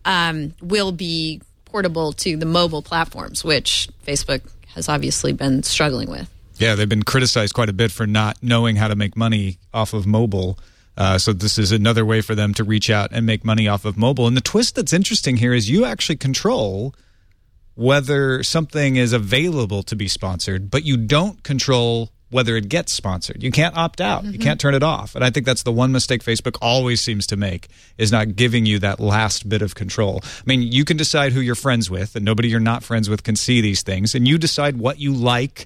will be portable to the mobile platforms, which Facebook has obviously been struggling with. Yeah, they've been criticized quite a bit for not knowing how to make money off of mobile. So this is another way for them to reach out and make money off of mobile. And the twist that's interesting here is you actually control whether something is available to be sponsored, but you don't control whether it gets sponsored. You can't opt out. Mm-hmm. You can't turn it off. And I think that's the one mistake Facebook always seems to make, is not giving you that last bit of control. I mean, you can decide who you're friends with, and nobody you're not friends with can see these things, and you decide what you like.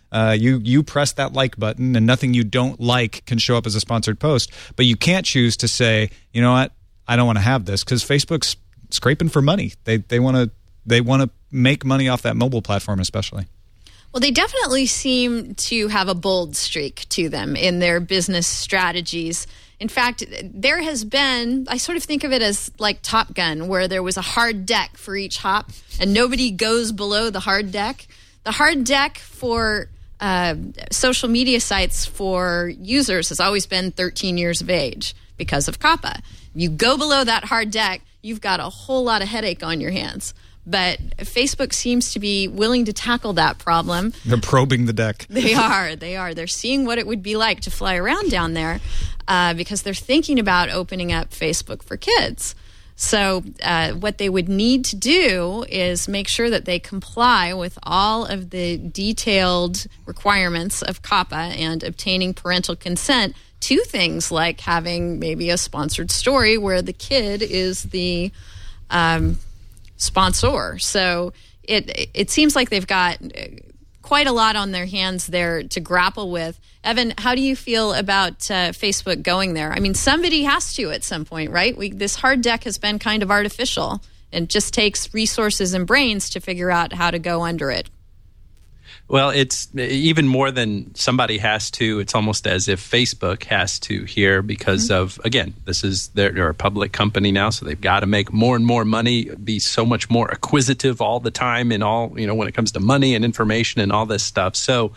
You press that like button, and nothing you don't like can show up as a sponsored post. But you can't choose to say, you know what, I don't want to have this, because Facebook's scraping for money. They want to make money off that mobile platform especially. Well, they definitely seem to have a bold streak to them in their business strategies. In fact, there has been, I sort of think of it as like Top Gun, where there was a hard deck for each hop, and nobody goes below the hard deck. The hard deck for social media sites for users has always been 13 years of age because of COPPA. You go below that hard deck, you've got a whole lot of headache on your hands. But Facebook seems to be willing to tackle that problem. They're probing the deck. They are. They're seeing what it would be like to fly around down there because they're thinking about opening up Facebook for kids. So what they would need to do is make sure that they comply with all of the detailed requirements of COPPA and obtaining parental consent to things like having maybe a sponsored story where the kid is the sponsor. So it seems like they've got quite a lot on their hands there to grapple with. Evan, how do you feel about Facebook going there? I mean, somebody has to at some point, right? This hard deck has been kind of artificial and just takes resources and brains to figure out how to go under it. Well, it's even more than somebody has to. It's almost as if Facebook has to here because of, again, they're a public company now, so they've got to make more and more money, be so much more acquisitive all the time in all, when it comes to money and information and all this stuff. So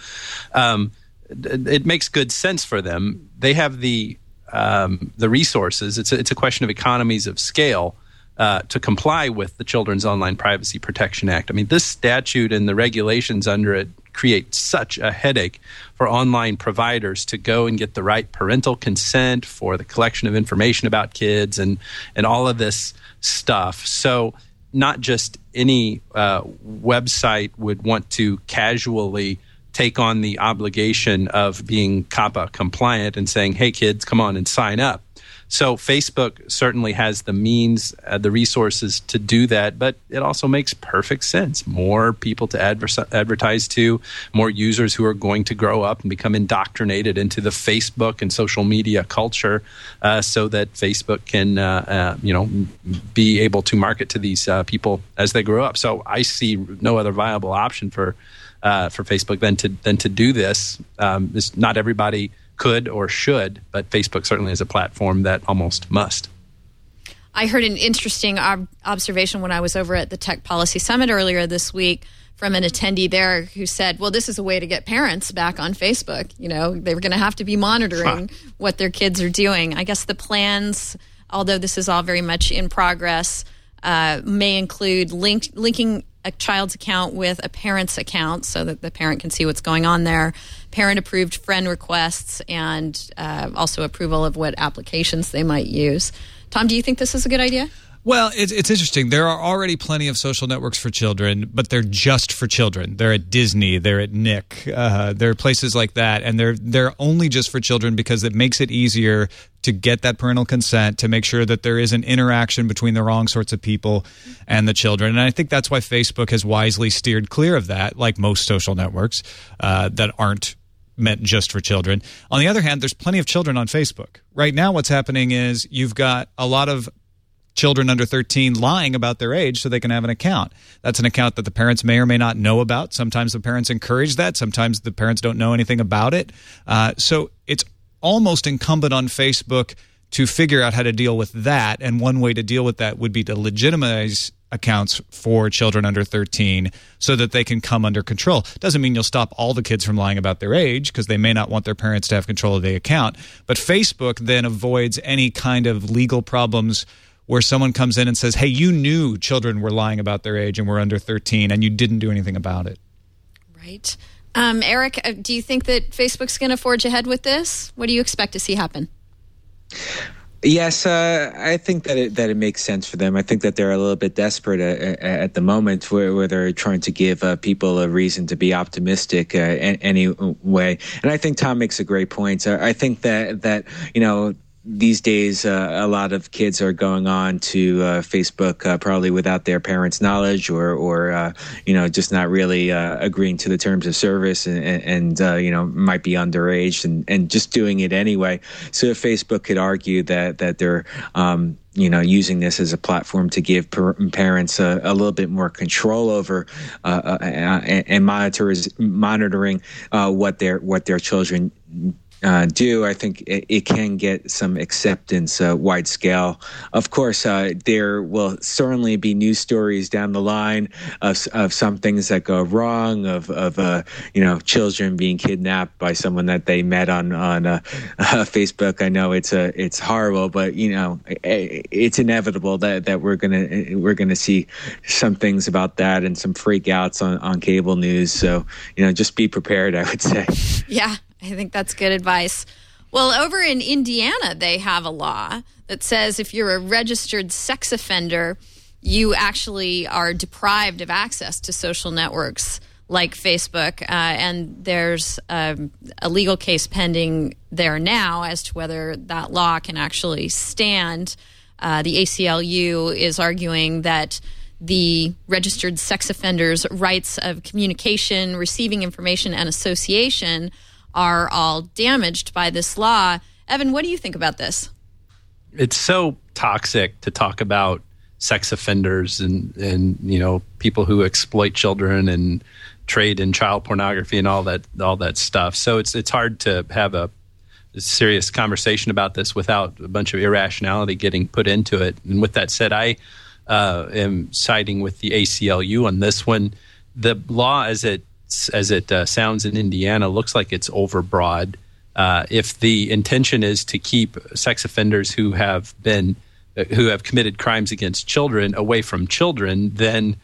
it makes good sense for them. They have the resources. It's a question of economies of scale. To comply with the Children's Online Privacy Protection Act. I mean, this statute and the regulations under it create such a headache for online providers to go and get the right parental consent for the collection of information about kids and all of this stuff. So not just any website would want to casually take on the obligation of being COPPA compliant and saying, hey, kids, come on and sign up. So Facebook certainly has the means, the resources to do that, but it also makes perfect sense. More people to advertise to, more users who are going to grow up and become indoctrinated into the Facebook and social media culture so that Facebook can, be able to market to these people as they grow up. So I see no other viable option for Facebook than to do this. Not everybody could or should, but Facebook certainly is a platform that almost must. I heard an interesting observation when I was over at the Tech Policy Summit earlier this week from an attendee there who said, well, this is a way to get parents back on Facebook. They were going to have to be monitoring what their kids are doing. I guess the plans, although this is all very much in progress, may include linking a child's account with a parent's account so that the parent can see what's going on there, parent-approved friend requests, and also approval of what applications they might use. Tom, do you think this is a good idea? Well, it's interesting. There are already plenty of social networks for children, but they're just for children. They're at Disney, they're at Nick, there are places like that, and they're only just for children because it makes it easier to get that parental consent, to make sure that there is an interaction between the wrong sorts of people and the children. And I think that's why Facebook has wisely steered clear of that, like most social networks that aren't meant just for children. On the other hand, there's plenty of children on Facebook. Right now what's happening is you've got a lot of children under 13 lying about their age so they can have an account. That's an account that the parents may or may not know about. Sometimes the parents encourage that. Sometimes the parents don't know anything about it. So it's almost incumbent on Facebook to figure out how to deal with that. And one way to deal with that would be to legitimize accounts for children under 13 so that they can come under control. Doesn't mean you'll stop all the kids from lying about their age because they may not want their parents to have control of the account. But Facebook then avoids any kind of legal problems where someone comes in and says, hey, you knew children were lying about their age and were under 13 and you didn't do anything about it. Right. Eric, do you think that Facebook's going to forge ahead with this? What do you expect to see happen? Yes, I think that it makes sense for them. I think that they're a little bit desperate at the moment where they're trying to give people a reason to be optimistic anyway. And I think Tom makes a great point. I think that these days, a lot of kids are going on to Facebook probably without their parents' knowledge or just not really agreeing to the terms of service and might be underage and just doing it anyway. So if Facebook could argue that they're using this as a platform to give parents a little bit more control over and monitoring what their children do, I think it can get some acceptance wide scale. Of course, there will certainly be news stories down the line of some things that go wrong, of children being kidnapped by someone that they met on Facebook. I know it's horrible, but it's inevitable that we're gonna see some things about that and some freakouts on cable news. So just be prepared, I would say. Yeah. I think that's good advice. Well, over in Indiana, they have a law that says if you're a registered sex offender, you actually are deprived of access to social networks like Facebook. And there's a legal case pending there now as to whether that law can actually stand. The ACLU is arguing that the Registered Sex Offenders' rights of communication, receiving information, and association are all damaged by this law. Evan, what do you think about this? It's so toxic to talk about sex offenders and people who exploit children and trade in child pornography and all that stuff. So it's hard to have a serious conversation about this without a bunch of irrationality getting put into it. And with that said, I am siding with the ACLU on this one. The law, as it sounds in Indiana, looks like it's overbroad. If the intention is to keep sex offenders who have committed crimes against children away from children, then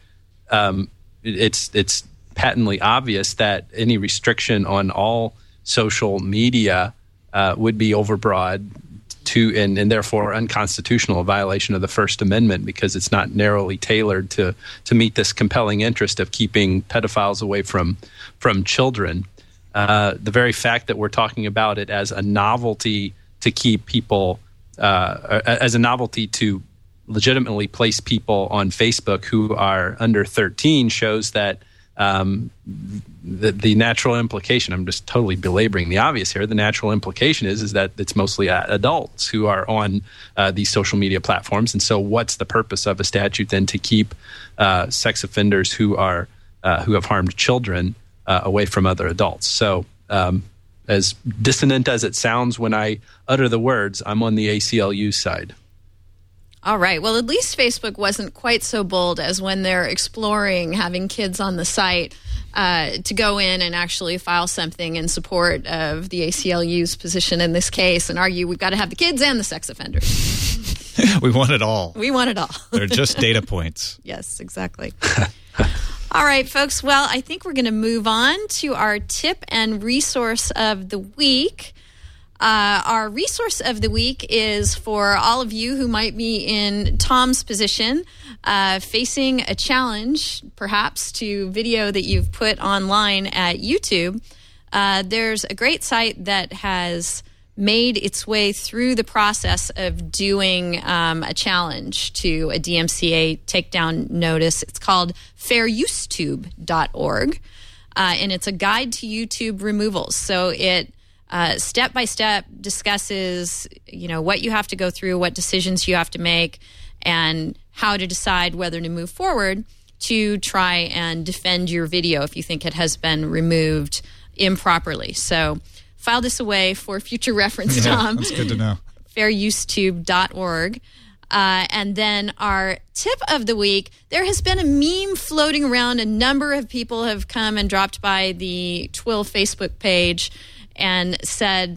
it's patently obvious that any restriction on all social media would be overbroad and therefore unconstitutional, a violation of the First Amendment, because it's not narrowly tailored to meet this compelling interest of keeping pedophiles away from children. The very fact that we're talking about it as a novelty to keep people, as a novelty to legitimately place people on Facebook who are under 13 shows that the natural implication, I'm just totally belaboring the obvious here, the natural implication is that it's mostly adults who are on these social media platforms. And so what's the purpose of a statute then to keep sex offenders who have harmed children away from other adults? So as dissonant as it sounds when I utter the words, I'm on the ACLU side. All right. Well, at least Facebook wasn't quite so bold as when they're exploring having kids on the site to go in and actually file something in support of the ACLU's position in this case and argue we've got to have the kids and the sex offenders. We want it all. We want it all. They're just data points. Yes, exactly. All right, folks. Well, I think we're going to move on to our tip and resource of the week. Our resource of the week is for all of you who might be in Tom's position, facing a challenge, perhaps, to video that you've put online at YouTube. There's a great site that has made its way through the process of doing a challenge to a DMCA takedown notice. It's called fairusetube.org, and it's a guide to YouTube removals. So it step by step discusses, what you have to go through, what decisions you have to make, and how to decide whether to move forward to try and defend your video if you think it has been removed improperly. So file this away for future reference, Tom. That's good to know. fairusetube.org. And then our tip of the week, there has been a meme floating around. A number of people have come and dropped by the Twill Facebook page and said,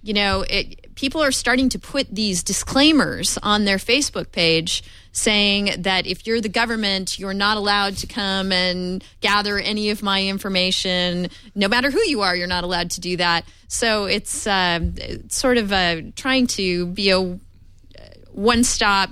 people are starting to put these disclaimers on their Facebook page saying that if you're the government, you're not allowed to come and gather any of my information. No matter who you are, you're not allowed to do that. So it's sort of trying to be a one-stop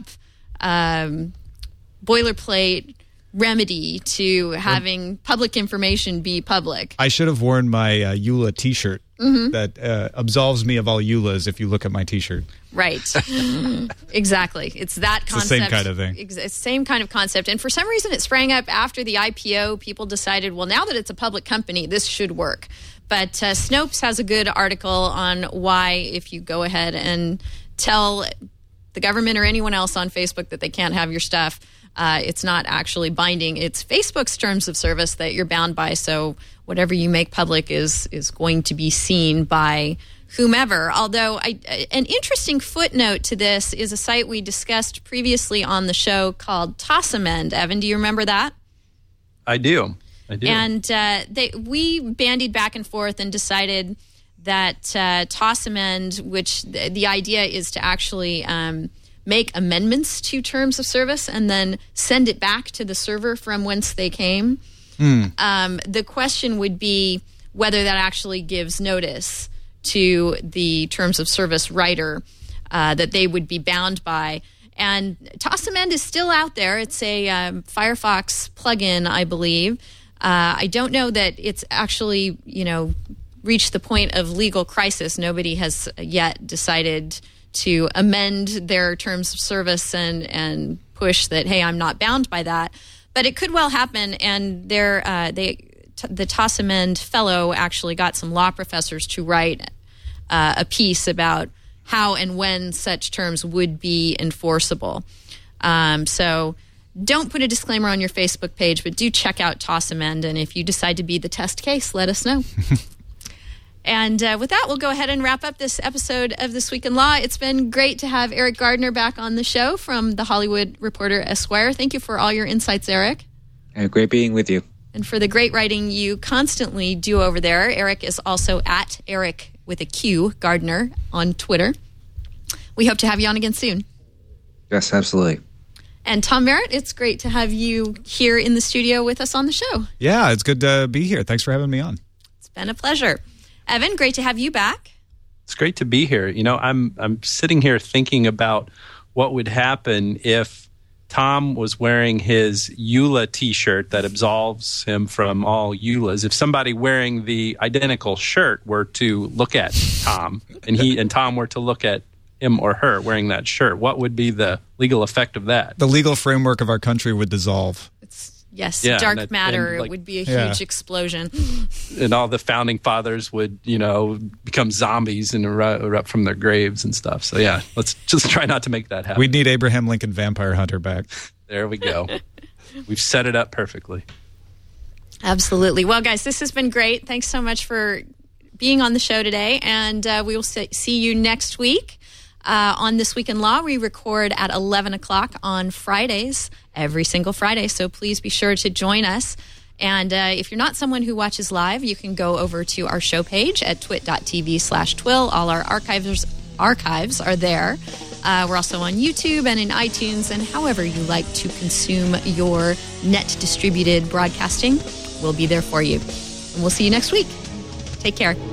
boilerplate remedy to having public information be public. I should have worn my EULA T-shirt that absolves me of all EULAs if you look at my T-shirt. Right. Exactly. It's that concept. It's the same kind of thing. It's the same kind of concept. And for some reason, it sprang up after the IPO. People decided, well, now that it's a public company, this should work. But Snopes has a good article on why, if you go ahead and tell the government or anyone else on Facebook that they can't have your stuff, it's not actually binding. It's Facebook's terms of service that you're bound by. So whatever you make public is going to be seen by whomever. Although an interesting footnote to this is a site we discussed previously on the show called Tossamend. Evan, do you remember that? I do. And we bandied back and forth and decided that Tossamend, which the idea is to actually make amendments to terms of service and then send it back to the server from whence they came. The question would be whether that actually gives notice to the terms of service writer that they would be bound by. And Tossamend is still out there. It's a Firefox plugin, I believe. I don't know that it's actually, reached the point of legal crisis. Nobody has yet decided to amend their terms of service and push that, hey, I'm not bound by that. But it could well happen, and the Tassamend Fellow actually got some law professors to write a piece about how and when such terms would be enforceable. So don't put a disclaimer on your Facebook page, but do check out Tassamend, and if you decide to be the test case, let us know. And with that, we'll go ahead and wrap up this episode of This Week in Law. It's been great to have Eric Gardner back on the show from The Hollywood Reporter Esquire. Thank you for all your insights, Eric. Great being with you. And for the great writing you constantly do over there. Eric is also at Eric with a Q, Gardner, on Twitter. We hope to have you on again soon. Yes, absolutely. And Tom Merritt, it's great to have you here in the studio with us on the show. Yeah, it's good to be here. Thanks for having me on. It's been a pleasure. Evan, great to have you back. It's great to be here. You know, I'm sitting here thinking about what would happen if Tom was wearing his EULA T-shirt that absolves him from all EULAs. If somebody wearing the identical shirt were to look at Tom, and Tom were to look at him or her wearing that shirt, what would be the legal effect of that? The legal framework of our country would dissolve. Dark matter. It would be a huge explosion. And all the founding fathers would, become zombies and erupt from their graves and stuff. So, yeah, let's just try not to make that happen. We'd need Abraham Lincoln Vampire Hunter back. There we go. We've set it up perfectly. Absolutely. Well, guys, this has been great. Thanks so much for being on the show today. And we will see you next week. On This Week in Law, we record at 11 o'clock on Fridays, every single Friday. So please be sure to join us. And if you're not someone who watches live, you can go over to our show page at twit.tv/twill. All our archives are there. We're also on YouTube and in iTunes, and however you like to consume your net distributed broadcasting, we'll be there for you. And we'll see you next week. Take care.